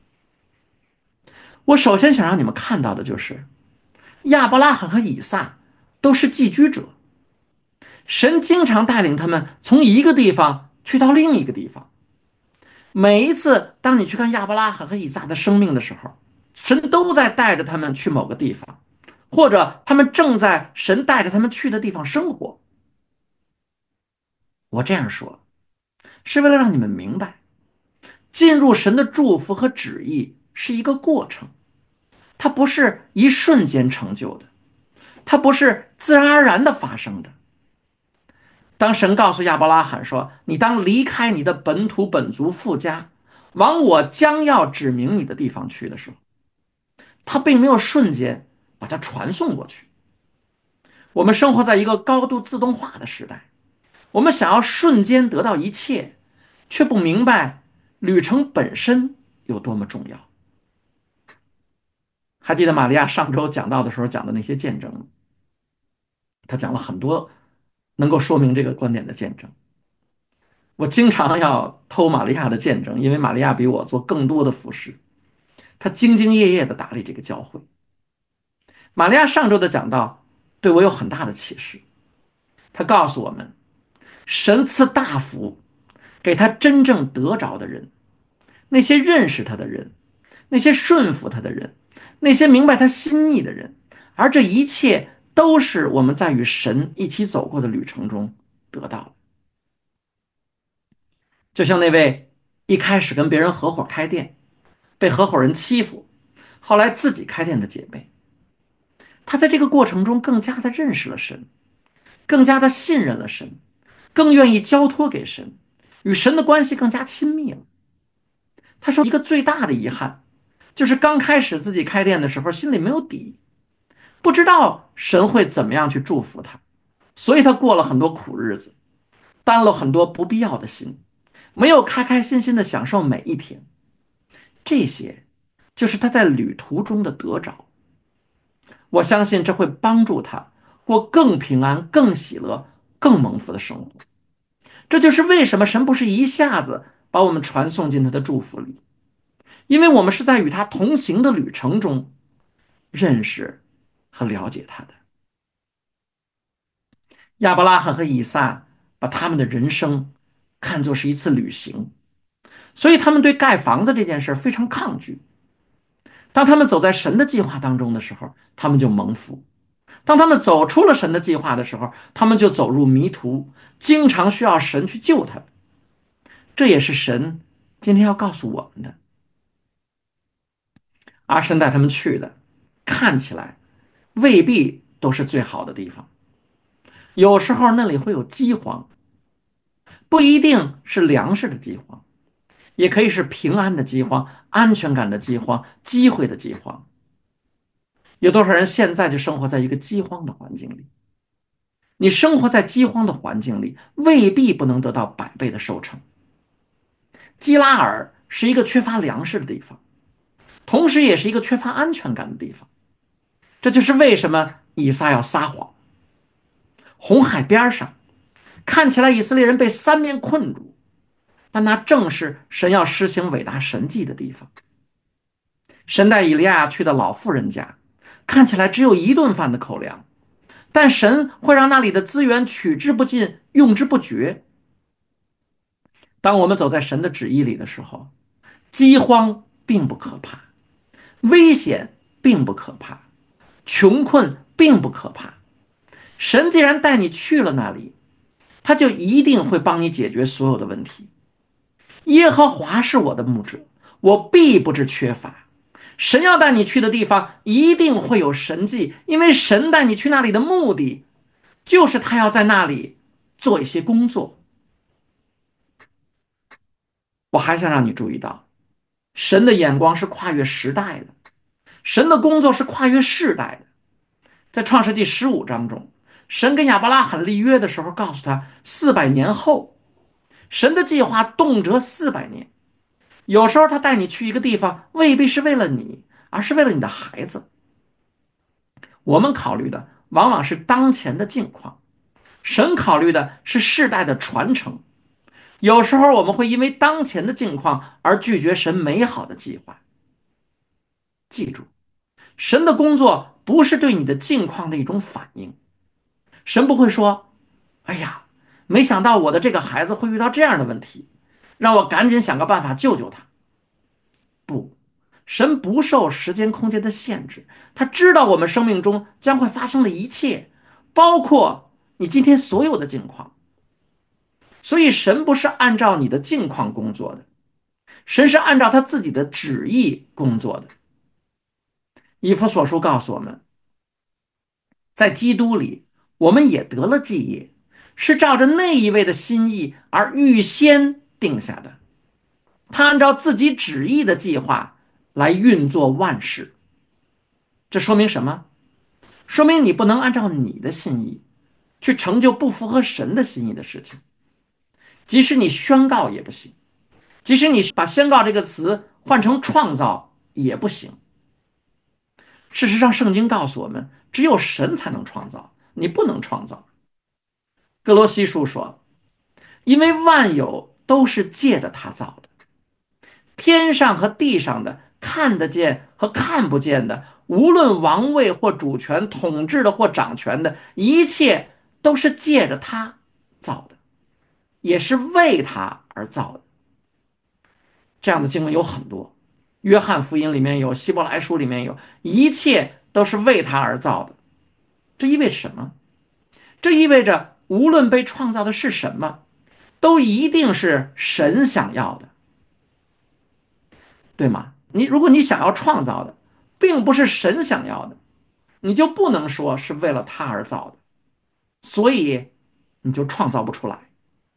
我首先想让你们看到的就是亚伯拉罕和以撒都是寄居者，神经常带领他们从一个地方去到另一个地方。每一次当你去看亚伯拉罕和以撒的生命的时候，神都在带着他们去某个地方，或者他们正在神带着他们去的地方生活。我这样说是为了让你们明白，进入神的祝福和旨意是一个过程，它不是一瞬间成就的，它不是自然而然的发生的。当神告诉亚伯拉罕说，你当离开你的本土本族父家，往我将要指明你的地方去的时候，他并没有瞬间把它传送过去。我们生活在一个高度自动化的时代，我们想要瞬间得到一切，却不明白旅程本身有多么重要。还记得玛利亚上周讲到的时候讲的那些见证吗？他讲了很多能够说明这个观点的见证。我经常要偷玛利亚的见证，因为玛利亚比我做更多的服侍，她兢兢业业地打理这个教会。玛利亚上周的讲道对我有很大的启示，她告诉我们，神赐大福给他真正得着的人，那些认识他的人，那些顺服他的人，那些明白他心意的人，而这一切都是我们在与神一起走过的旅程中得到的。就像那位一开始跟别人合伙开店，被合伙人欺负，后来自己开店的姐妹，她在这个过程中更加的认识了神，更加的信任了神，更愿意交托给神，与神的关系更加亲密了。她说，一个最大的遗憾就是刚开始自己开店的时候心里没有底，不知道神会怎么样去祝福他，所以他过了很多苦日子，担了很多不必要的心，没有开开心心的享受每一天。这些就是他在旅途中的得着。我相信这会帮助他过更平安、更喜乐、更蒙福的生活。这就是为什么神不是一下子把我们传送进他的祝福里，因为我们是在与他同行的旅程中认识和了解他的。亚伯拉罕和以撒把他们的人生看作是一次旅行，所以他们对盖房子这件事非常抗拒。当他们走在神的计划当中的时候，他们就蒙福；当他们走出了神的计划的时候，他们就走入迷途，经常需要神去救他们。这也是神今天要告诉我们的。而神带他们去的，看起来未必都是最好的地方，有时候那里会有饥荒，不一定是粮食的饥荒，也可以是平安的饥荒、安全感的饥荒、机会的饥荒。有多少人现在就生活在一个饥荒的环境里？你生活在饥荒的环境里，未必不能得到百倍的收成。基拉尔是一个缺乏粮食的地方，同时也是一个缺乏安全感的地方。这就是为什么以撒要撒谎。红海边上，看起来以色列人被三面困住，但那正是神要施行伟大神迹的地方。神带以利亚去的老妇人家，看起来只有一顿饭的口粮，但神会让那里的资源取之不尽，用之不绝。当我们走在神的旨意里的时候，饥荒并不可怕，危险并不可怕，穷困并不可怕。神既然带你去了那里，他就一定会帮你解决所有的问题。耶和华是我的牧者，我必不致缺乏。神要带你去的地方一定会有神迹，因为神带你去那里的目的就是他要在那里做一些工作。我还想让你注意到，神的眼光是跨越时代的，神的工作是跨越世代的。在创世纪十五章中，神跟亚伯拉罕立约的时候告诉他，四百年后，神的计划动辄四百年。有时候他带你去一个地方，未必是为了你，而是为了你的孩子。 我们考虑的往往是当前的境况，神考虑的是世代的传承。有时候我们会因为当前的境况而拒绝神美好的计划。记住，神的工作不是对你的境况的一种反应。神不会说，哎呀，没想到我的这个孩子会遇到这样的问题，让我赶紧想个办法救救他。不，神不受时间空间的限制，他知道我们生命中将会发生的一切，包括你今天所有的境况。所以神不是按照你的境况工作的，神是按照他自己的旨意工作的。以弗所书告诉我们，在基督里我们也得了基业，是照着那一位的心意而预先定下的。他按照自己旨意的计划来运作万事。这说明什么？说明你不能按照你的心意去成就不符合神的心意的事情。即使你宣告也不行，即使你把宣告这个词换成创造也不行。事实上，圣经告诉我们，只有神才能创造，你不能创造。哥罗西书说，因为万有都是借着他造的，天上和地上的，看得见和看不见的，无论王位或主权，统治的或掌权的，一切都是借着他造的，也是为他而造的。这样的经文有很多，约翰福音里面有，希伯来书里面有，一切都是为他而造的。这意味着什么？这意味着无论被创造的是什么，都一定是神想要的，对吗？你如果你想要创造的并不是神想要的，你就不能说是为了他而造的，所以你就创造不出来。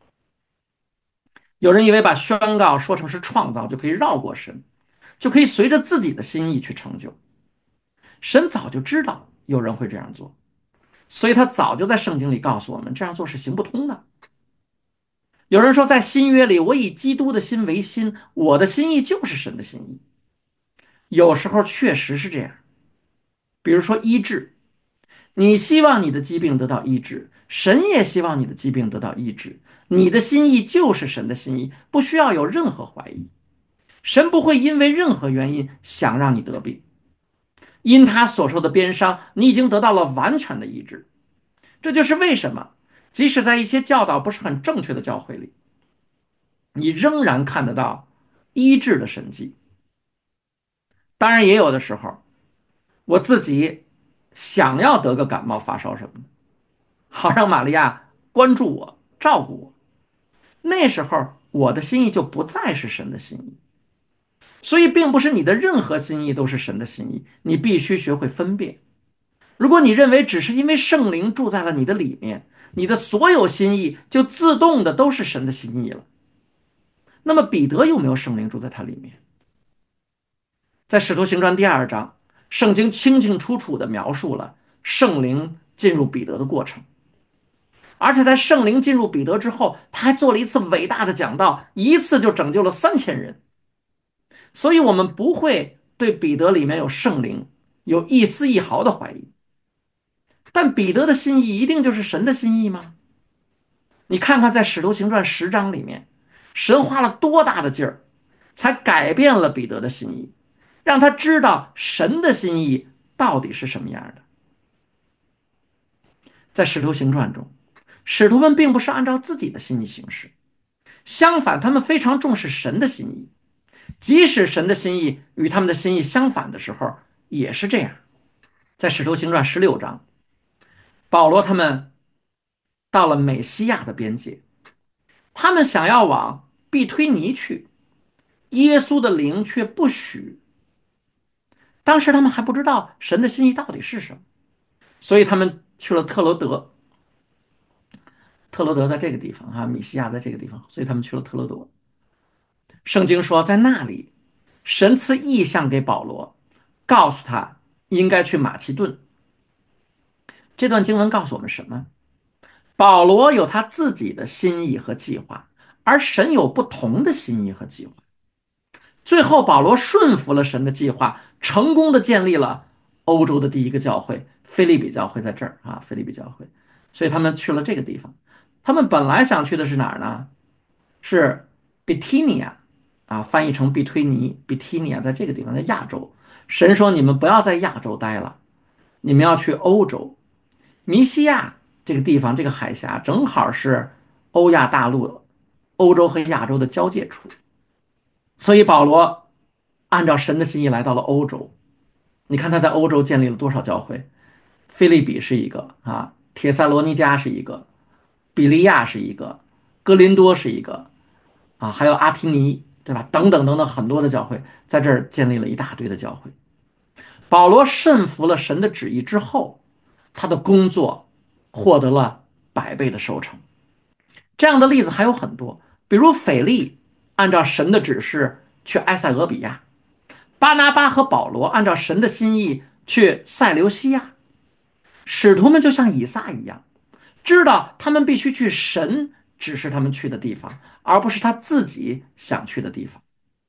有人以为把宣告说成是创造就可以绕过神，就可以随着自己的心意去成就。神早就知道有人会这样做，所以他早就在圣经里告诉我们，这样做是行不通的。有人说，在新约里，我以基督的心为心，我的心意就是神的心意。有时候确实是这样，比如说医治，你希望你的疾病得到医治，神也希望你的疾病得到医治，你的心意就是神的心意，不需要有任何怀疑。神不会因为任何原因想让你得病，因他所受的鞭伤，你已经得到了完全的医治。这就是为什么即使在一些教导不是很正确的教会里，你仍然看得到医治的神迹。当然也有的时候我自己想要得个感冒发烧什么的，好让玛利亚关注我照顾我，那时候我的心意就不再是神的心意。所以并不是你的任何心意都是神的心意，你必须学会分辨。如果你认为只是因为圣灵住在了你的里面，你的所有心意就自动的都是神的心意了，那么彼得有没有圣灵住在他里面？在使徒行传第二章，圣经清清楚楚地描述了圣灵进入彼得的过程，而且在圣灵进入彼得之后，他还做了一次伟大的讲道，一次就拯救了三千人。所以我们不会对彼得里面有圣灵有一丝一毫的怀疑。但彼得的心意一定就是神的心意吗？你看看在使徒行传十章里面，神花了多大的劲儿才改变了彼得的心意，让他知道神的心意到底是什么样的。在使徒行传中，使徒们并不是按照自己的心意行事，相反，他们非常重视神的心意，即使神的心意与他们的心意相反的时候也是这样。在使徒行传十六章，保罗他们到了美西亚的边界，他们想要往庇推尼去，耶稣的灵却不许。当时他们还不知道神的心意到底是什么，所以他们去了特罗德。特罗德在这个地方啊，米西亚在这个地方，所以他们去了特罗德。圣经说，在那里神赐异象给保罗，告诉他应该去马其顿。这段经文告诉我们什么？保罗有他自己的心意和计划，而神有不同的心意和计划。最后保罗顺服了神的计划，成功的建立了欧洲的第一个教会，菲利比教会在这儿啊，菲利比教会，所以他们去了这个地方。他们本来想去的是哪儿呢？是 Bithynia 啊，翻译成必推尼 ，Bithynia 在这个地方，在亚洲。神说你们不要在亚洲待了，你们要去欧洲。米西亚这个地方，这个海峡正好是欧亚大陆、欧洲和亚洲的交界处，所以保罗按照神的心意来到了欧洲。你看他在欧洲建立了多少教会？菲利比是一个啊，帖撒罗尼迦是一个，比利亚是一个，哥林多是一个啊，还有阿提尼，对吧？等等等等，很多的教会在这儿建立了一大堆的教会。保罗顺服了神的旨意之后，他的工作获得了百倍的收成。这样的例子还有很多，比如腓力按照神的指示去埃塞俄比亚，巴拿巴和保罗按照神的心意去塞琉西亚。使徒们就像以撒一样，知道他们必须去神指示他们去的地方，而不是他自己想去的地方。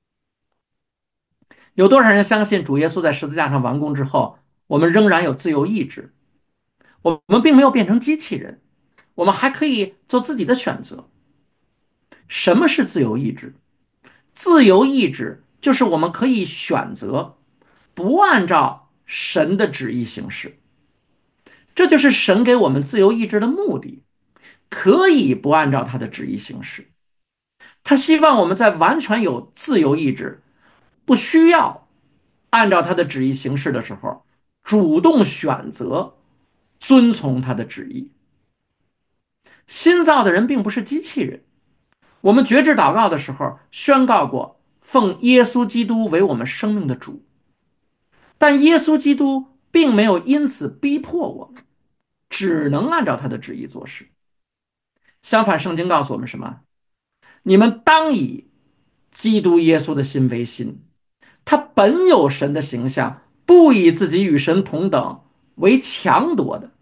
有多少人相信主耶稣在十字架上完工之后，我们仍然有自由意志？我们并没有变成机器人，我们还可以做自己的选择。什么是自由意志？自由意志就是我们可以选择不按照神的旨意行事，这就是神给我们自由意志的目的，可以不按照他的旨意行事。他希望我们在完全有自由意志，不需要按照他的旨意行事的时候，主动选择遵从他的旨意。新造的人并不是机器人，我们决志祷告的时候宣告过奉耶稣基督为我们生命的主，但耶稣基督并没有因此逼迫我们，只能按照他的旨意做事。相反，圣经告诉我们什么？你们当以基督耶稣的心为心，他本有神的形象，不以自己与神同等为强夺的。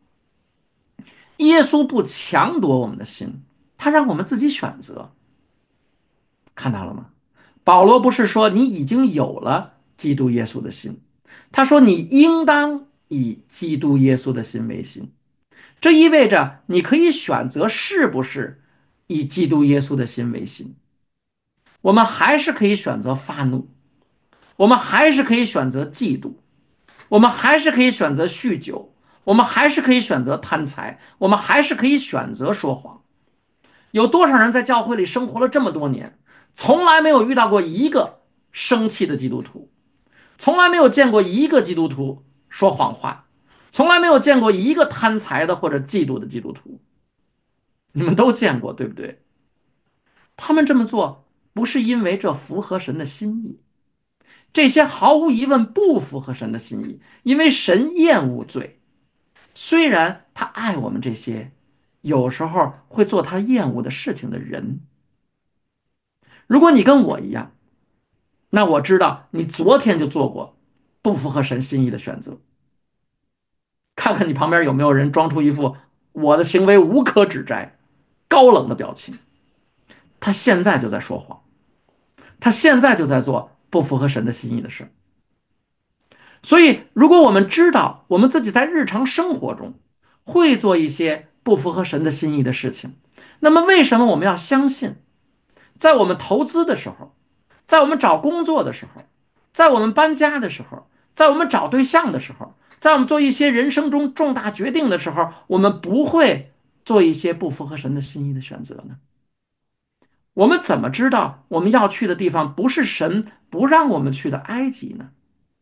耶稣不强夺我们的心，他让我们自己选择。看到了吗？保罗不是说你已经有了基督耶稣的心，他说你应当以基督耶稣的心为心。这意味着你可以选择是不是以基督耶稣的心为心。我们还是可以选择发怒，我们还是可以选择嫉妒，我们还是可以选择酗酒，我们还是可以选择贪财，我们还是可以选择说谎。有多少人在教会里生活了这么多年，从来没有遇到过一个生气的基督徒，从来没有见过一个基督徒说谎话，从来没有见过一个贪财的或者嫉妒的基督徒。你们都见过，对不对？他们这么做不是因为这符合神的心意，这些毫无疑问不符合神的心意，因为神厌恶罪。虽然他爱我们这些有时候会做他厌恶的事情的人。如果你跟我一样，那我知道你昨天就做过不符合神心意的选择。看看你旁边有没有人装出一副我的行为无可指摘高冷的表情，他现在就在说谎，他现在就在做不符合神的心意的事。所以如果我们知道我们自己在日常生活中会做一些不符合神的心意的事情，那么为什么我们要相信在我们投资的时候，在我们找工作的时候，在我们搬家的时候，在我们找对象的时候，在我们做一些人生中重大决定的时候，我们不会做一些不符合神的心意的选择呢？我们怎么知道我们要去的地方不是神不让我们去的埃及呢？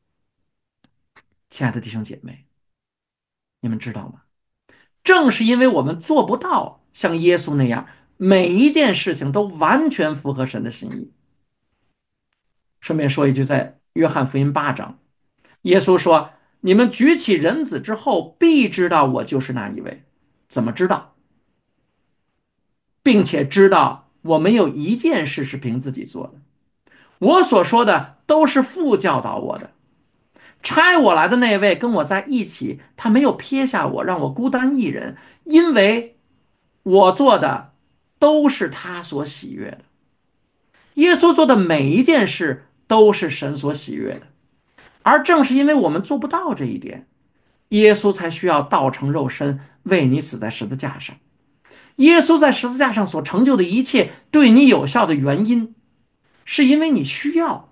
亲爱的弟兄姐妹，你们知道吗？正是因为我们做不到像耶稣那样每一件事情都完全符合神的心意。顺便说一句，在约翰福音八章，耶稣说，你们举起人子之后必知道我就是那一位。怎么知道？并且知道我没有一件事是凭自己做的，我所说的都是父教导我的。差我来的那位跟我在一起，他没有撇下我，让我孤单一人，因为我做的都是他所喜悦的。耶稣做的每一件事都是神所喜悦的， 而正是因为我们做不到这一点，耶稣才需要道成肉身为你死在十字架上。耶稣在十字架上所成就的一切对你有效的原因，是因为你需要，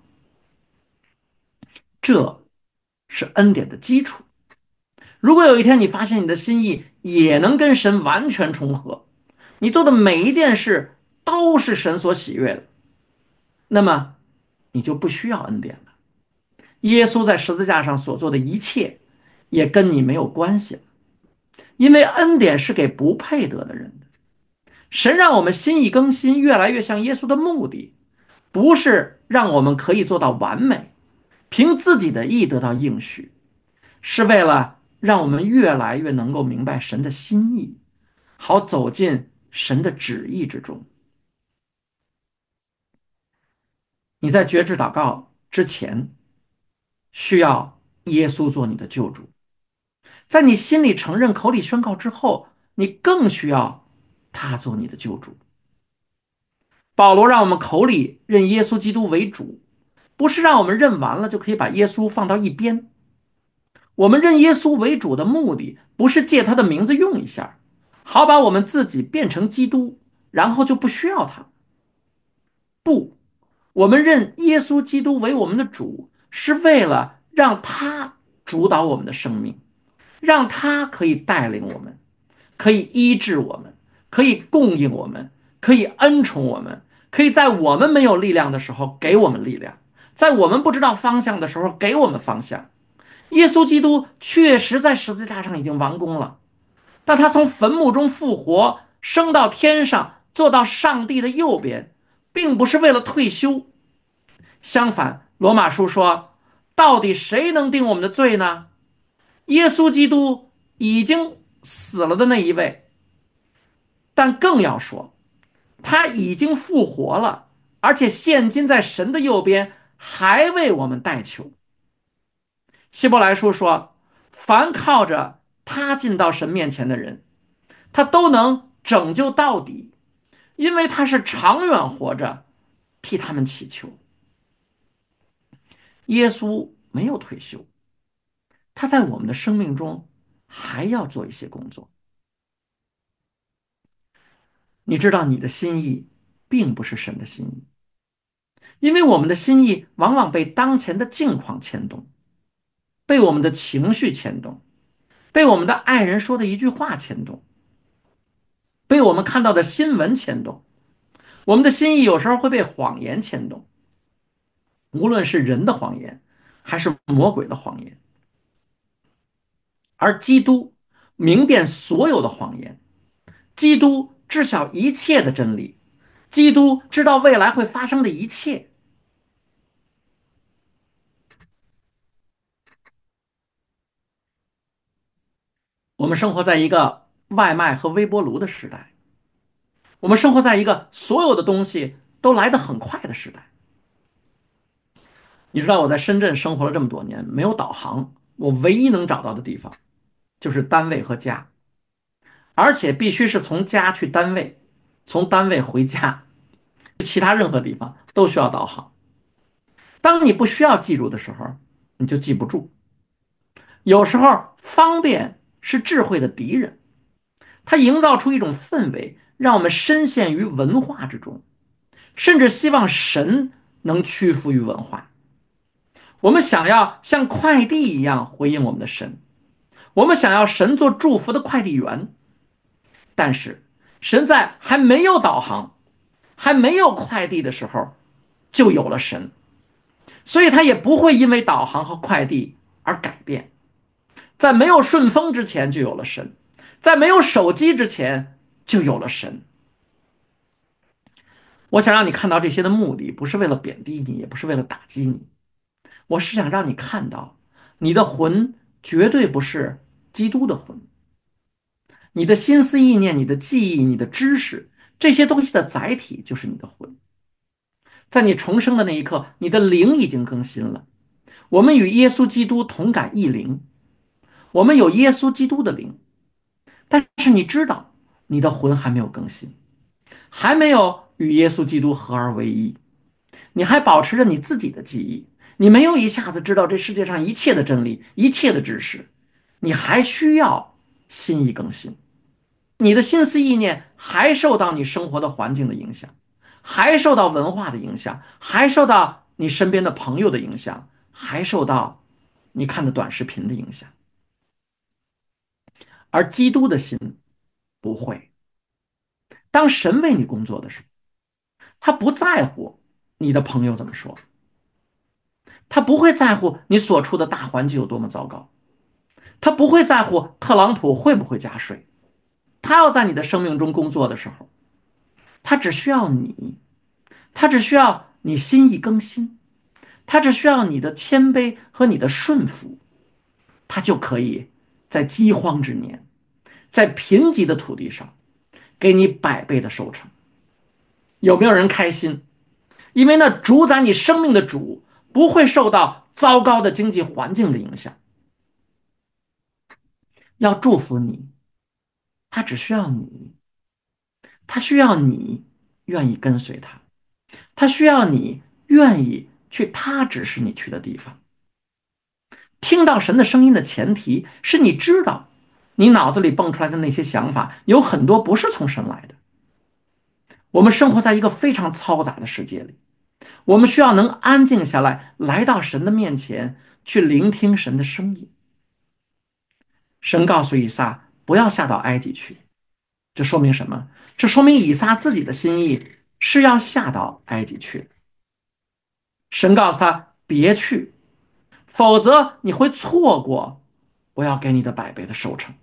这是恩典的基础。如果有一天你发现你的心意也能跟神完全重合，你做的每一件事都是神所喜悦的，那么你就不需要恩典了。耶稣在十字架上所做的一切也跟你没有关系了，因为恩典是给不配得的人的。神让我们心意更新，越来越像耶稣的目的，不是让我们可以做到完美，凭自己的意得到应许，是为了让我们越来越能够明白神的心意，好走进神的旨意之中。你在决志祷告之前，需要耶稣做你的救主；在你心里承认、口里宣告之后，你更需要他做你的救主。保罗让我们口里认耶稣基督为主，不是让我们认完了就可以把耶稣放到一边。我们认耶稣为主的目的，不是借他的名字用一下，好把我们自己变成基督，然后就不需要他。不，我们认耶稣基督为我们的主，是为了让他主导我们的生命，让他可以带领我们，可以医治我们，可以供应我们，可以恩宠我们，可以在我们没有力量的时候给我们力量，在我们不知道方向的时候给我们方向。耶稣基督确实在十字架上已经完工了，但他从坟墓中复活，升到天上，坐到上帝的右边，并不是为了退休。相反，罗马书说，到底谁能定我们的罪呢？耶稣基督已经死了的那一位。但更要说，他已经复活了，而且现今在神的右边，还为我们代求。希伯来书说，凡靠着他进到神面前的人，他都能拯救到底，因为他是长远活着，替他们祈求。耶稣没有退休，他在我们的生命中还要做一些工作。你知道你的心意并不是神的心意，因为我们的心意往往被当前的境况牵动，被我们的情绪牵动，被我们的爱人说的一句话牵动，被我们看到的新闻牵动。我们的心意有时候会被谎言牵动，无论是人的谎言还是魔鬼的谎言。而基督明辨所有的谎言，基督知晓一切的真理，基督知道未来会发生的一切。我们生活在一个外卖和微波炉的时代，我们生活在一个所有的东西都来得很快的时代。你知道我在深圳生活了这么多年，没有导航，我唯一能找到的地方就是单位和家，而且必须是从家去单位，从单位回家，其他任何地方都需要导航。当你不需要记住的时候，你就记不住。有时候方便是智慧的敌人，它营造出一种氛围，让我们深陷于文化之中，甚至希望神能屈服于文化。我们想要像快递一样回应我们的神，我们想要神做祝福的快递员，但是神在还没有导航、还没有快递的时候就有了神，所以他也不会因为导航和快递而改变。在没有顺风之前就有了神，在没有手机之前就有了神。我想让你看到这些的目的，不是为了贬低你，也不是为了打击你，我是想让你看到，你的魂绝对不是基督的魂。你的心思意念、你的记忆、你的知识，这些东西的载体就是你的魂。在你重生的那一刻，你的灵已经更新了。我们与耶稣基督同感一灵，我们有耶稣基督的灵，但是你知道，你的魂还没有更新，还没有与耶稣基督合而为一，你还保持着你自己的记忆， 你没有一下子知道这世界上一切的真理，一切的知识，你还需要心意更新。你的心思意念还受到你生活的环境的影响，还受到文化的影响，还受到你身边的朋友的影响，还受到你看的短视频的影响。而基督的心不会。当神为你工作的时候，他不在乎你的朋友怎么说，他不会在乎你所处的大环境有多么糟糕，他不会在乎特朗普会不会加税。他要在你的生命中工作的时候，他只需要你，他只需要你心意更新，他只需要你的谦卑和你的顺服，他就可以在饥荒之年，在贫瘠的土地上给你百倍的收成。有没有人开心？因为那主宰你生命的主不会受到糟糕的经济环境的影响。要祝福你，他只需要你，他需要你愿意跟随他，他需要你愿意去他指示你去的地方。听到神的声音的前提是你知道你脑子里蹦出来的那些想法有很多不是从神来的。我们生活在一个非常嘈杂的世界里，我们需要能安静下来，来到神的面前去聆听神的声音。神告诉以撒不要下到埃及去，这说明什么？这说明以撒自己的心意是要下到埃及去的。神告诉他别去，否则你会错过我要给你的百倍的收成。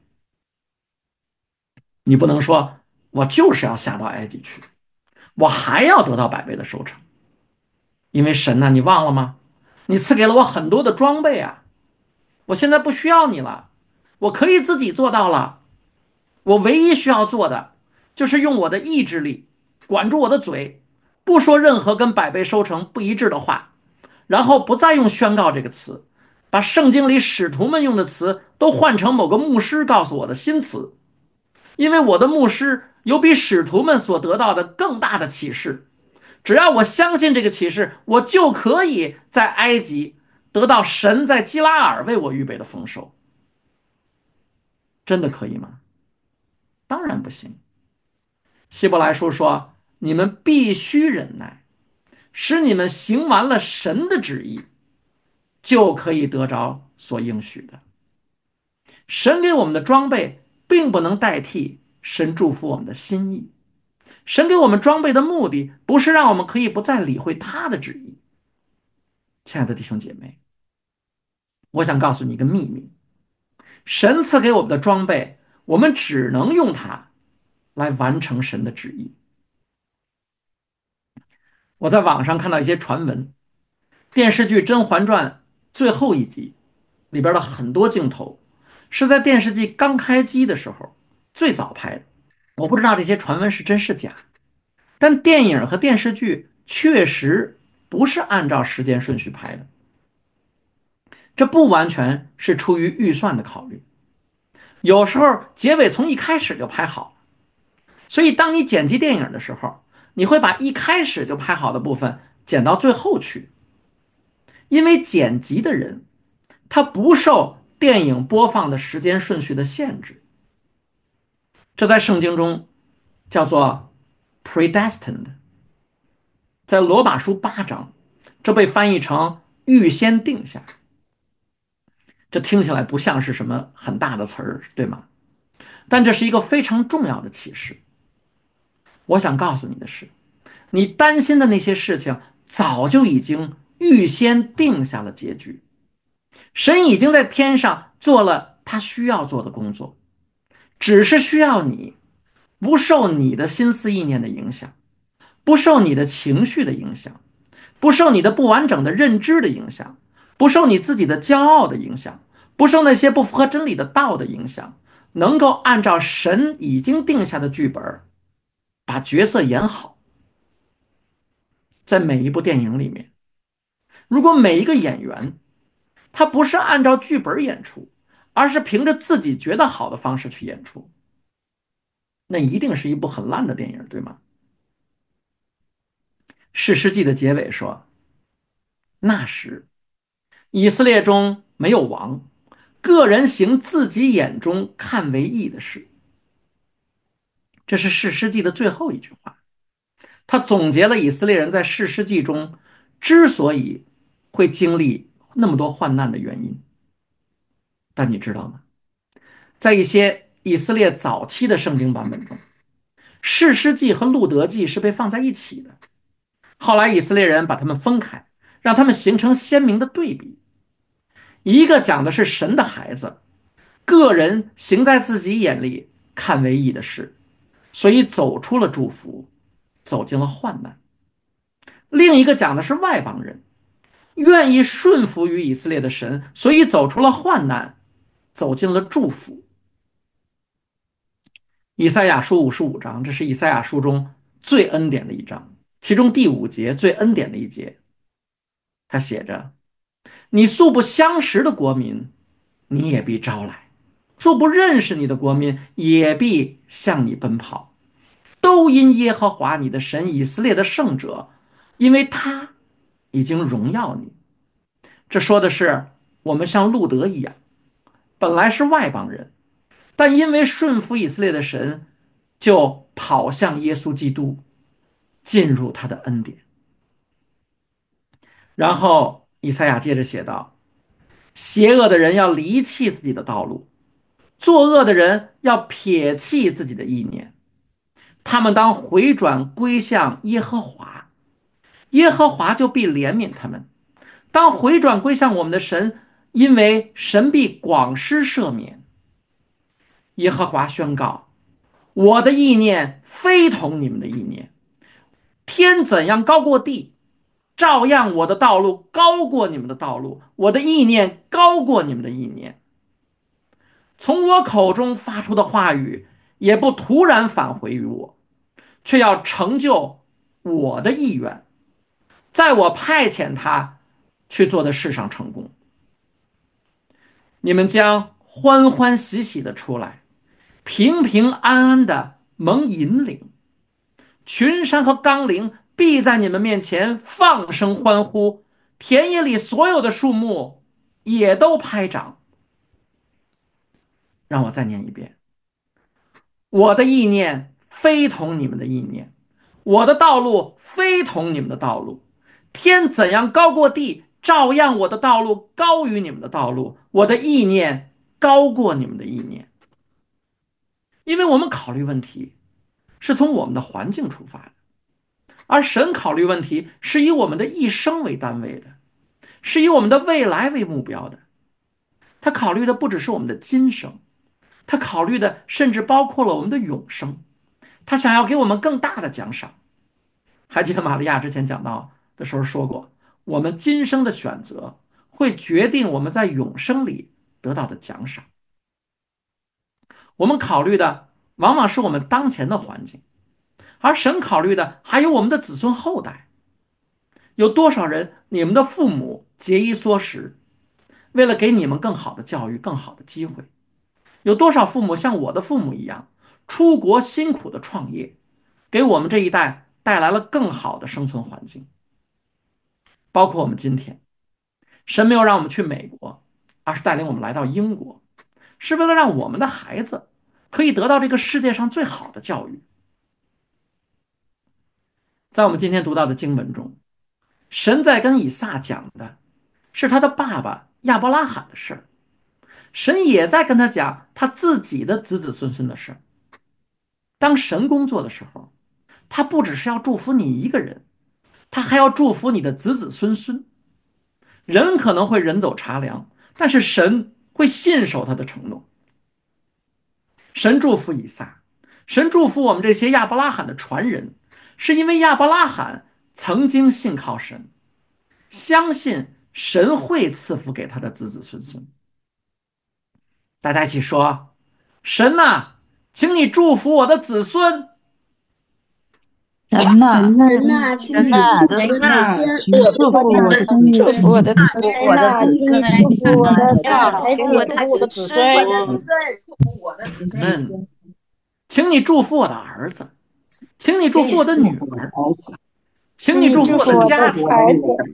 你不能说我就是要下到埃及去，我还要得到百倍的收成。因为神呢、啊，你忘了吗？你赐给了我很多的装备啊，我现在不需要你了，我可以自己做到了。我唯一需要做的就是用我的意志力管住我的嘴，不说任何跟百倍收成不一致的话，然后不再用宣告这个词，把圣经里使徒们用的词都换成某个牧师告诉我的新词。因为我的牧师有比使徒们所得到的更大的启示，只要我相信这个启示，我就可以在埃及得到神在基拉尔为我预备的丰收。真的可以吗？当然不行。希伯来书说，你们必须忍耐，使你们行完了神的旨意，就可以得着所应许的。神给我们的装备并不能代替神祝福我们的心意。神给我们装备的目的不是让我们可以不再理会他的旨意。亲爱的弟兄姐妹，我想告诉你一个秘密，神赐给我们的装备，我们只能用它来完成神的旨意。我在网上看到一些传闻，电视剧《甄嬛传》最后一集里边的很多镜头是在电视机刚开机的时候最早拍的。我不知道这些传闻是真是假，但电影和电视剧确实不是按照时间顺序拍的，这不完全是出于预算的考虑，有时候结尾从一开始就拍好了，所以当你剪辑电影的时候，你会把一开始就拍好的部分剪到最后去，因为剪辑的人他不受电影播放的时间顺序的限制，这在圣经中叫做 predestined， 在罗马书八章，这被翻译成预先定下。这听起来不像是什么很大的词儿，对吗？但这是一个非常重要的启示。我想告诉你的是，你担心的那些事情早就已经预先定下了结局，神已经在天上做了他需要做的工作，只是需要你不受你的心思意念的影响，不受你的情绪的影响，不受你的不完整的认知的影响，不受你自己的骄傲的影响，不受那些不符合真理的道的影响，能够按照神已经定下的剧本把角色演好。在每一部电影里面，如果每一个演员他不是按照剧本演出，而是凭着自己觉得好的方式去演出，那一定是一部很烂的电影，对吗？士师记的结尾说，那时以色列中没有王，个人行自己眼中看为义的事。这是士师记的最后一句话，他总结了以色列人在士师记中之所以会经历那么多患难的原因。但你知道吗？在一些以色列早期的圣经版本中，士师记和路德记是被放在一起的。后来以色列人把它们分开，让它们形成鲜明的对比。一个讲的是神的孩子，个人行在自己眼里看为义的事，所以走出了祝福，走进了患难。另一个讲的是外邦人，愿意顺服于以色列的神，所以走出了患难，走进了祝福。以赛亚书五十五章，这是以赛亚书中最恩典的一章，其中第五节最恩典的一节，他写着：你素不相识的国民，你也必招来；素不认识你的国民，也必向你奔跑。都因耶和华你的神以色列的圣者，因为他已经荣耀你。这说的是我们像路德一样，本来是外邦人，但因为顺服以色列的神，就跑向耶稣基督，进入他的恩典。然后以赛亚接着写道：邪恶的人要离弃自己的道路，作恶的人要撇弃自己的意念，他们当回转归向耶和华，耶和华就必怜悯他们。当回转归向我们的神，因为神必广施赦免。耶和华宣告：我的意念非同你们的意念，天怎样高过地，照样我的道路高过你们的道路，我的意念高过你们的意念。从我口中发出的话语，也不突然返回于我，却要成就我的意愿，在我派遣他去做的事上成功。你们将欢欢喜喜的出来，平平安安的蒙引领，群山和冈陵必在你们面前放声欢呼，田野里所有的树木也都拍掌。让我再念一遍：我的意念非同你们的意念，我的道路非同你们的道路。天怎样高过地，照样我的道路高于你们的道路，我的意念高过你们的意念。因为我们考虑问题是从我们的环境出发的，而神考虑问题是以我们的一生为单位的，是以我们的未来为目标的。他考虑的不只是我们的今生，他考虑的甚至包括了我们的永生。他想要给我们更大的奖赏。还记得玛利亚之前讲到的时候说过，我们今生的选择会决定我们在永生里得到的奖赏。我们考虑的往往是我们当前的环境，而神考虑的还有我们的子孙后代。有多少人，你们的父母节衣缩食，为了给你们更好的教育、更好的机会？有多少父母像我的父母一样，出国辛苦的创业，给我们这一代带来了更好的生存环境？包括我们今天，神没有让我们去美国，而是带领我们来到英国，是为了让我们的孩子可以得到这个世界上最好的教育。在我们今天读到的经文中，神在跟以撒讲的是他的爸爸亚伯拉罕的事，神也在跟他讲他自己的子子孙孙的事。当神工作的时候，他不只是要祝福你一个人，他还要祝福你的子子孙孙。人可能会人走茶凉，但是神会信守他的承诺。神祝福以撒，神祝福我们这些亚伯拉罕的传人，是因为亚伯拉罕曾经信靠神，相信神会赐福给他的子子孙孙。大家一起说：神啊，请你祝福我的子孙。 神呐， 神呐，请你祝福我的子孙， 祝福我的祝福我的子孙， 祝福我的子孙， 祝福我的我的子孙，我的子孙，祝福我的子孙。 嗯，请你祝福我的儿子，请你祝福我的女儿，请你祝福我的家庭，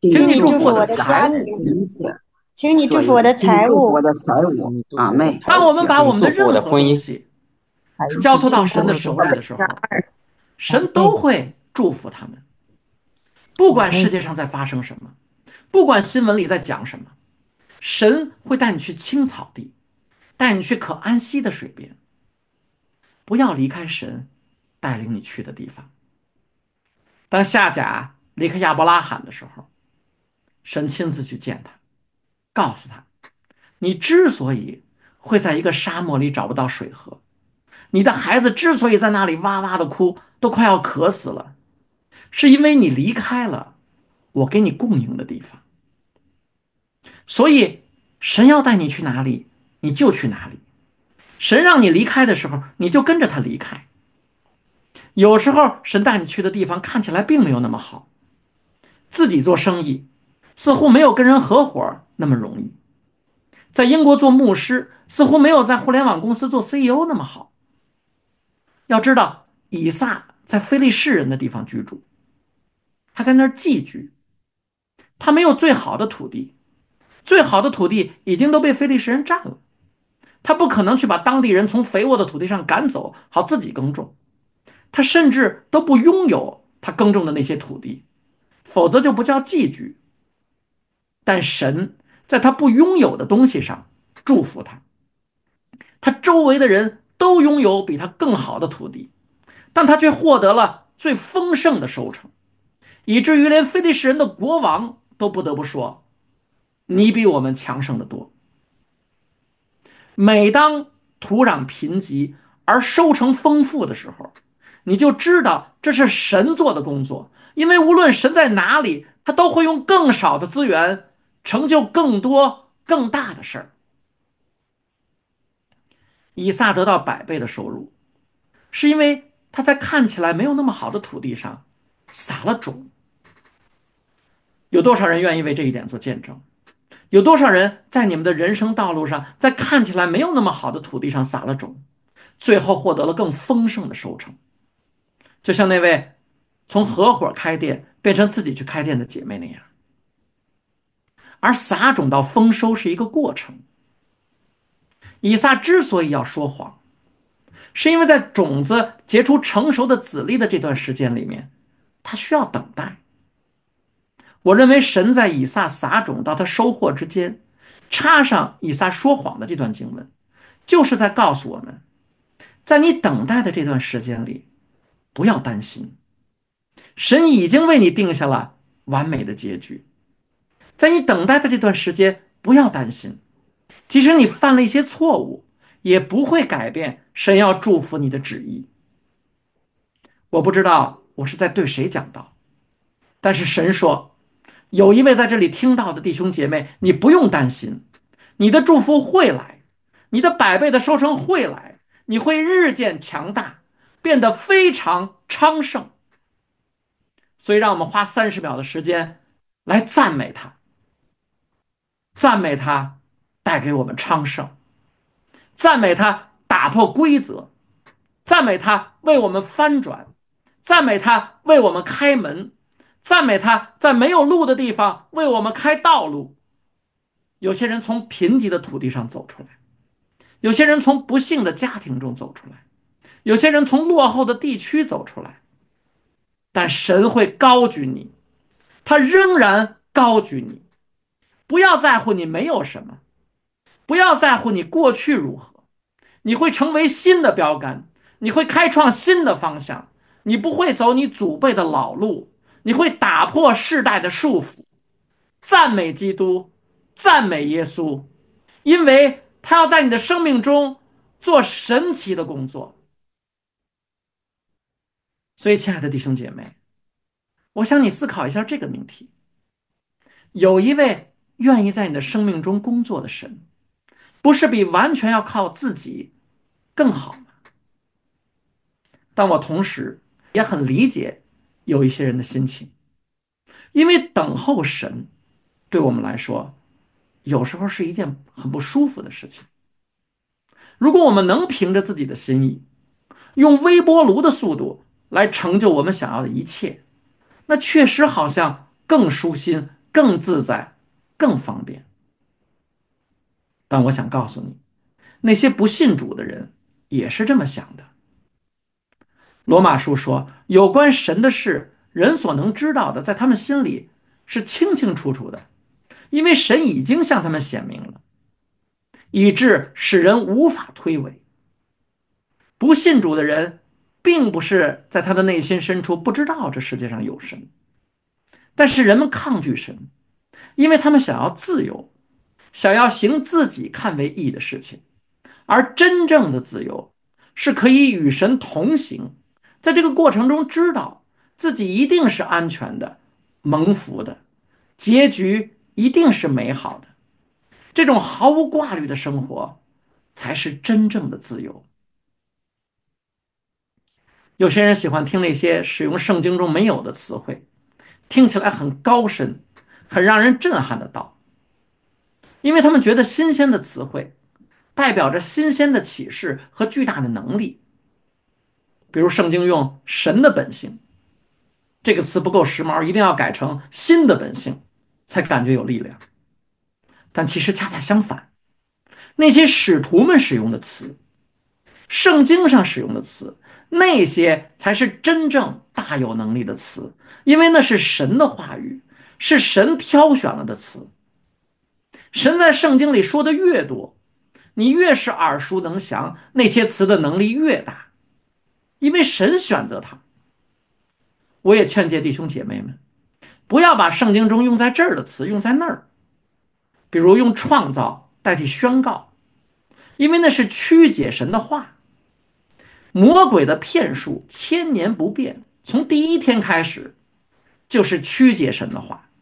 请你祝福我的财物， 请你祝福我的财物， 我的财物，阿妹。 当我们把我们的任何东西交托到神的手里的时候，神都会祝福他们。不管世界上在发生什么，不管新闻里在讲什么，神会带你去青草地，带你去可安息的水边。不要离开神带领你去的地方。当夏甲离开亚伯拉罕的时候，神亲自去见他，告诉他，你之所以会在一个沙漠里找不到水喝，你的孩子之所以在那里哇哇的哭，都快要渴死了，是因为你离开了我给你供应的地方。所以神要带你去哪里，你就去哪里。神让你离开的时候，你就跟着他离开。有时候神带你去的地方看起来并没有那么好，自己做生意似乎没有跟人合伙那么容易，在英国做牧师似乎没有在互联网公司做 C E O 那么好。要知道，以撒在非利士人的地方居住，他在那儿寄居，他没有最好的土地，最好的土地已经都被非利士人占了，他不可能去把当地人从肥沃的土地上赶走，好自己耕种。他甚至都不拥有他耕种的那些土地，否则就不叫寄居。但神在他不拥有的东西上祝福他，他周围的人都拥有比他更好的土地，但他却获得了最丰盛的收成，以至于连非利士人的国王都不得不说，你比我们强盛得多。每当土壤贫瘠而收成丰富的时候，你就知道这是神做的工作，因为无论神在哪里，他都会用更少的资源成就更多更大的事儿。以撒得到百倍的收入，是因为他在看起来没有那么好的土地上撒了种。有多少人愿意为这一点做见证？有多少人在你们的人生道路上，在看起来没有那么好的土地上撒了种，最后获得了更丰盛的收成？就像那位从合伙开店变成自己去开店的姐妹那样。而撒种到丰收是一个过程。以撒之所以要说谎，是因为在种子结出成熟的籽粒的这段时间里面，他需要等待。我认为神在以撒撒种到他收获之间插上以撒说谎的这段经文，就是在告诉我们，在你等待的这段时间里，不要担心，神已经为你定下了完美的结局。在你等待的这段时间，不要担心，即使你犯了一些错误，也不会改变神要祝福你的旨意。我不知道我是在对谁讲道，但是神说，有一位在这里听到的弟兄姐妹，你不用担心，你的祝福会来，你的百倍的收成会来，你会日渐强大，变得非常昌盛。所以让我们花三十秒的时间来赞美他，赞美他带给我们昌盛，赞美他打破规则，赞美他为我们翻转，赞美他为我们开门，赞美他在没有路的地方为我们开道路。有些人从贫瘠的土地上走出来，有些人从不幸的家庭中走出来，有些人从落后的地区走出来，但神会高举你，他仍然高举你。不要在乎你没有什么，不要在乎你过去如何，你会成为新的标杆，你会开创新的方向，你不会走你祖辈的老路，你会打破世代的束缚。赞美基督，赞美耶稣，因为他要在你的生命中做神奇的工作。所以亲爱的弟兄姐妹，我想你思考一下这个命题。有一位愿意在你的生命中工作的神，不是比完全要靠自己更好吗？但我同时也很理解有一些人的心情，因为等候神对我们来说有时候是一件很不舒服的事情。如果我们能凭着自己的心意，用微波炉的速度来成就我们想要的一切，那确实好像更舒心更自在、更方便。但我想告诉你，那些不信主的人也是这么想的。罗马书说，有关神的事，人所能知道的，在他们心里是清清楚楚的，因为神已经向他们显明了，以致使人无法推诿。不信主的人并不是在他的内心深处不知道这世界上有神，但是人们抗拒神，因为他们想要自由，想要行自己看为义的事情。而真正的自由是可以与神同行，在这个过程中知道自己一定是安全的、蒙福的，结局一定是美好的。这种毫无挂虑的生活才是真正的自由。有些人喜欢听那些使用圣经中没有的词汇，听起来很高深，很让人震撼的道，因为他们觉得新鲜的词汇代表着新鲜的启示和巨大的能力。比如圣经用神的本性这个词不够时髦，一定要改成新的本性才感觉有力量。但其实恰恰相反，那些使徒们使用的词，圣经上使用的词，那些才是真正大有能力的词，因为那是神的话语，是神挑选了的词。神在圣经里说的越多，你越是耳熟能详，那些词的能力越大，因为神选择它。我也劝诫弟兄姐妹们，不要把圣经中用在这儿的词用在那儿，比如用创造代替宣告，因为那是曲解神的话。魔鬼的骗术千年不变，从第一天开始就是曲解神的话。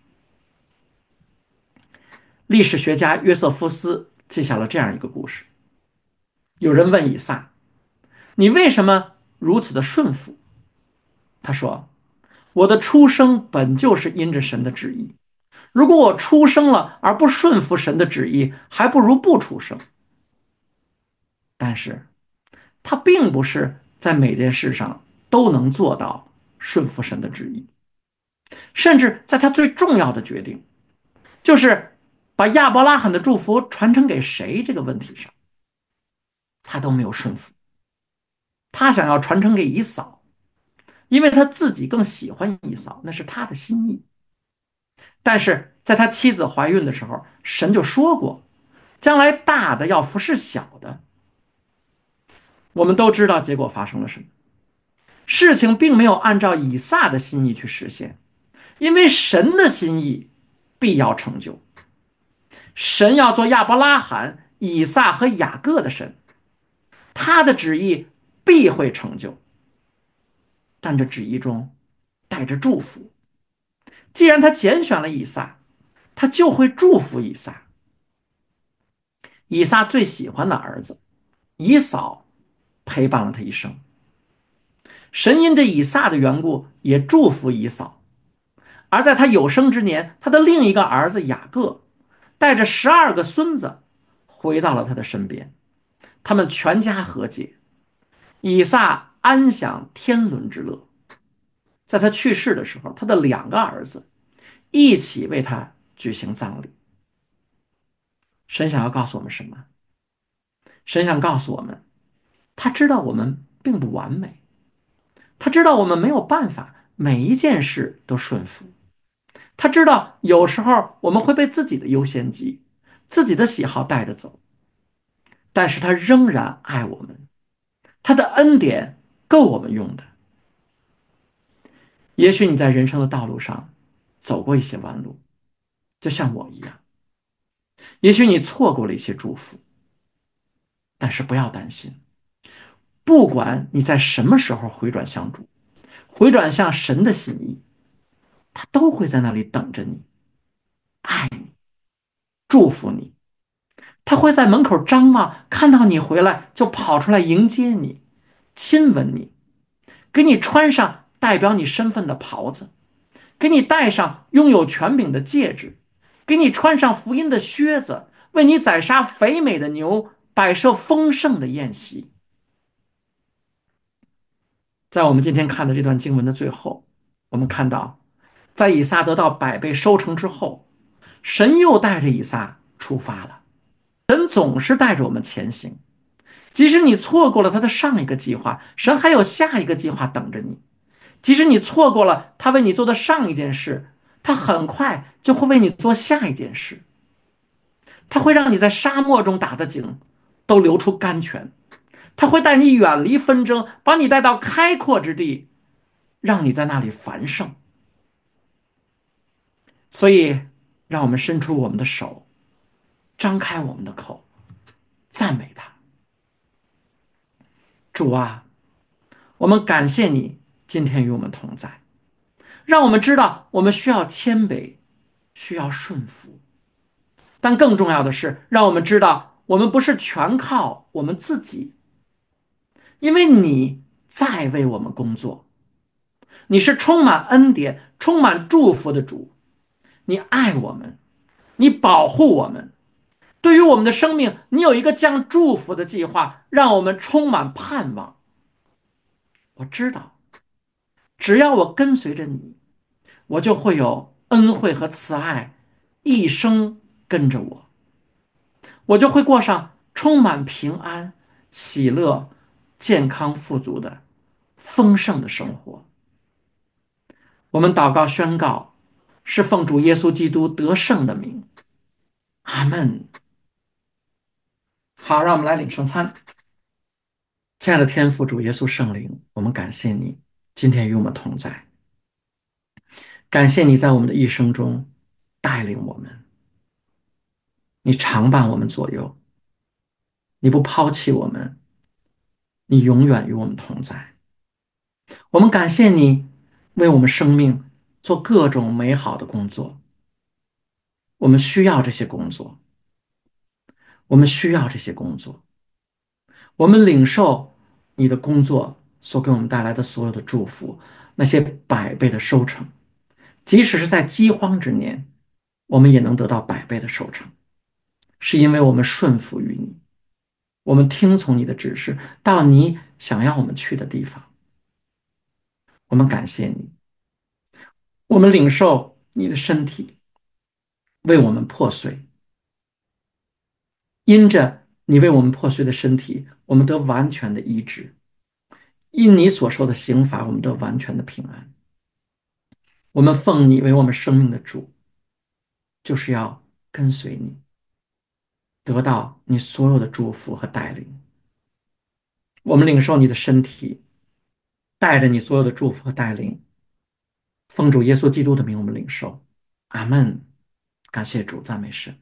历史学家约瑟夫斯记下了这样一个故事。有人问以撒，你为什么如此的顺服？他说，我的出生本就是因着神的旨意，如果我出生了而不顺服神的旨意，还不如不出生。但是他并不是在每件事上都能做到顺服神的旨意，甚至在他最重要的决定，就是把亚伯拉罕的祝福传承给谁这个问题上，他都没有顺服。他想要传承给以扫，因为他自己更喜欢以扫，那是他的心意。但是在他妻子怀孕的时候，神就说过，将来大的要服侍小的。我们都知道结果发生了什么，事情并没有按照以撒的心意去实现，因为神的心意必要成就。神要做亚伯拉罕、以撒和雅各的神，他的旨意必会成就，但这旨意中带着祝福。既然他拣选了以撒，他就会祝福以撒。以撒最喜欢的儿子以扫陪伴了他一生，神因着以撒的缘故也祝福以扫。而在他有生之年，他的另一个儿子雅各带着十二个孙子回到了他的身边，他们全家和解，以撒安享天伦之乐。在他去世的时候，他的两个儿子一起为他举行葬礼。神想要告诉我们什么？神想告诉我们，他知道我们并不完美，他知道我们没有办法每一件事都顺服，他知道有时候我们会被自己的优先级、自己的喜好带着走，但是他仍然爱我们，他的恩典够我们用的。也许你在人生的道路上走过一些弯路，就像我一样，也许你错过了一些祝福，但是不要担心，不管你在什么时候回转向主，回转向神的心意，他都会在那里等着你，爱你，祝福你。他会在门口张望，看到你回来就跑出来迎接你，亲吻你，给你穿上代表你身份的袍子，给你戴上拥有权柄的戒指，给你穿上福音的靴子，为你宰杀肥美的牛，摆设丰盛的宴席。在我们今天看的这段经文的最后，我们看到在以撒得到百倍收成之后，神又带着以撒出发了。神总是带着我们前行，即使你错过了他的上一个计划，神还有下一个计划等着你。即使你错过了他为你做的上一件事，他很快就会为你做下一件事。他会让你在沙漠中打的井都流出甘泉，他会带你远离纷争，把你带到开阔之地，让你在那里繁盛。所以让我们伸出我们的手，张开我们的口，赞美他。主啊，我们感谢你今天与我们同在，让我们知道我们需要谦卑，需要顺服，但更重要的是让我们知道我们不是全靠我们自己，因为你在为我们工作。你是充满恩典充满祝福的主，你爱我们，你保护我们，对于我们的生命你有一个将祝福的计划，让我们充满盼望。我知道只要我跟随着你，我就会有恩惠和慈爱一生跟着我，我就会过上充满平安喜乐健康富足的丰盛的生活。我们祷告宣告，是奉主耶稣基督得胜的名，阿们。好，让我们来领圣餐。亲爱的天父主耶稣圣灵，我们感谢你今天与我们同在，感谢你在我们的一生中带领我们，你常伴我们左右，你不抛弃我们，你永远与我们同在。我们感谢你为我们生命做各种美好的工作，我们需要这些工作，我们需要这些工作，我们领受你的工作所给我们带来的所有的祝福，那些百倍的收成，即使是在饥荒之年，我们也能得到百倍的收成，是因为我们顺服于你，我们听从你的指示，到你想要我们去的地方。我们感谢你，我们领受你的身体为我们破碎，因着你为我们破碎的身体，我们得完全的医治，因你所受的刑罚，我们得完全的平安。我们奉你为我们生命的主，就是要跟随你，得到你所有的祝福和带领。我们领受你的身体，带着你所有的祝福和带领，奉主耶稣基督的名我们领受，阿们。感谢主，赞美神。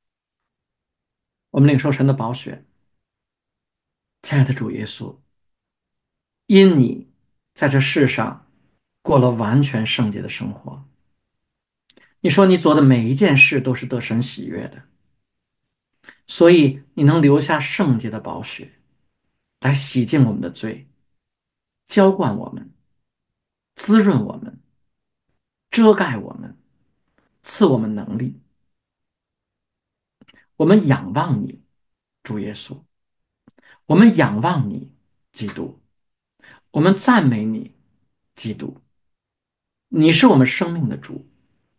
我们领受神的宝血，亲爱的主耶稣，因你在这世上过了完全圣洁的生活，你说你做的每一件事都是得神喜悦的，所以你能留下圣洁的宝血来洗净我们的罪，浇灌我们，滋润我们，遮盖我们，赐我们能力。我们仰望你，主耶稣，我们仰望你，基督，我们赞美你，基督，你是我们生命的主。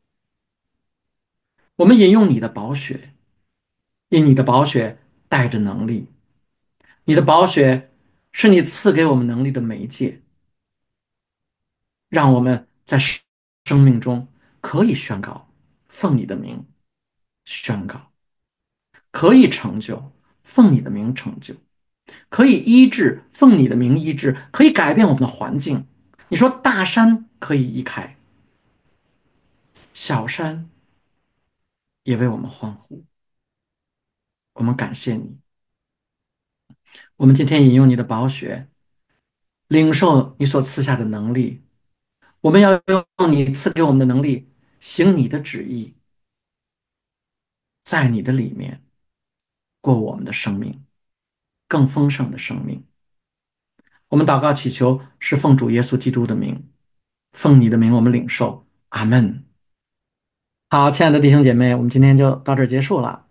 我们引用你的宝血，因你的宝血带着能力，你的宝血是你赐给我们能力的媒介，让我们在生命中可以宣告，奉你的名宣告，可以成就，奉你的名成就，可以医治，奉你的名医治，可以改变我们的环境。你说大山可以移开，小山也为我们欢呼。我们感谢你，我们今天引用你的宝血，领受你所赐下的能力，我们要用你赐给我们的能力行你的旨意，在你的里面过我们的生命，更丰盛的生命。我们祷告祈求是奉主耶稣基督的名，奉你的名我们领受，阿们。好，亲爱的弟兄姐妹，我们今天就到这儿结束了。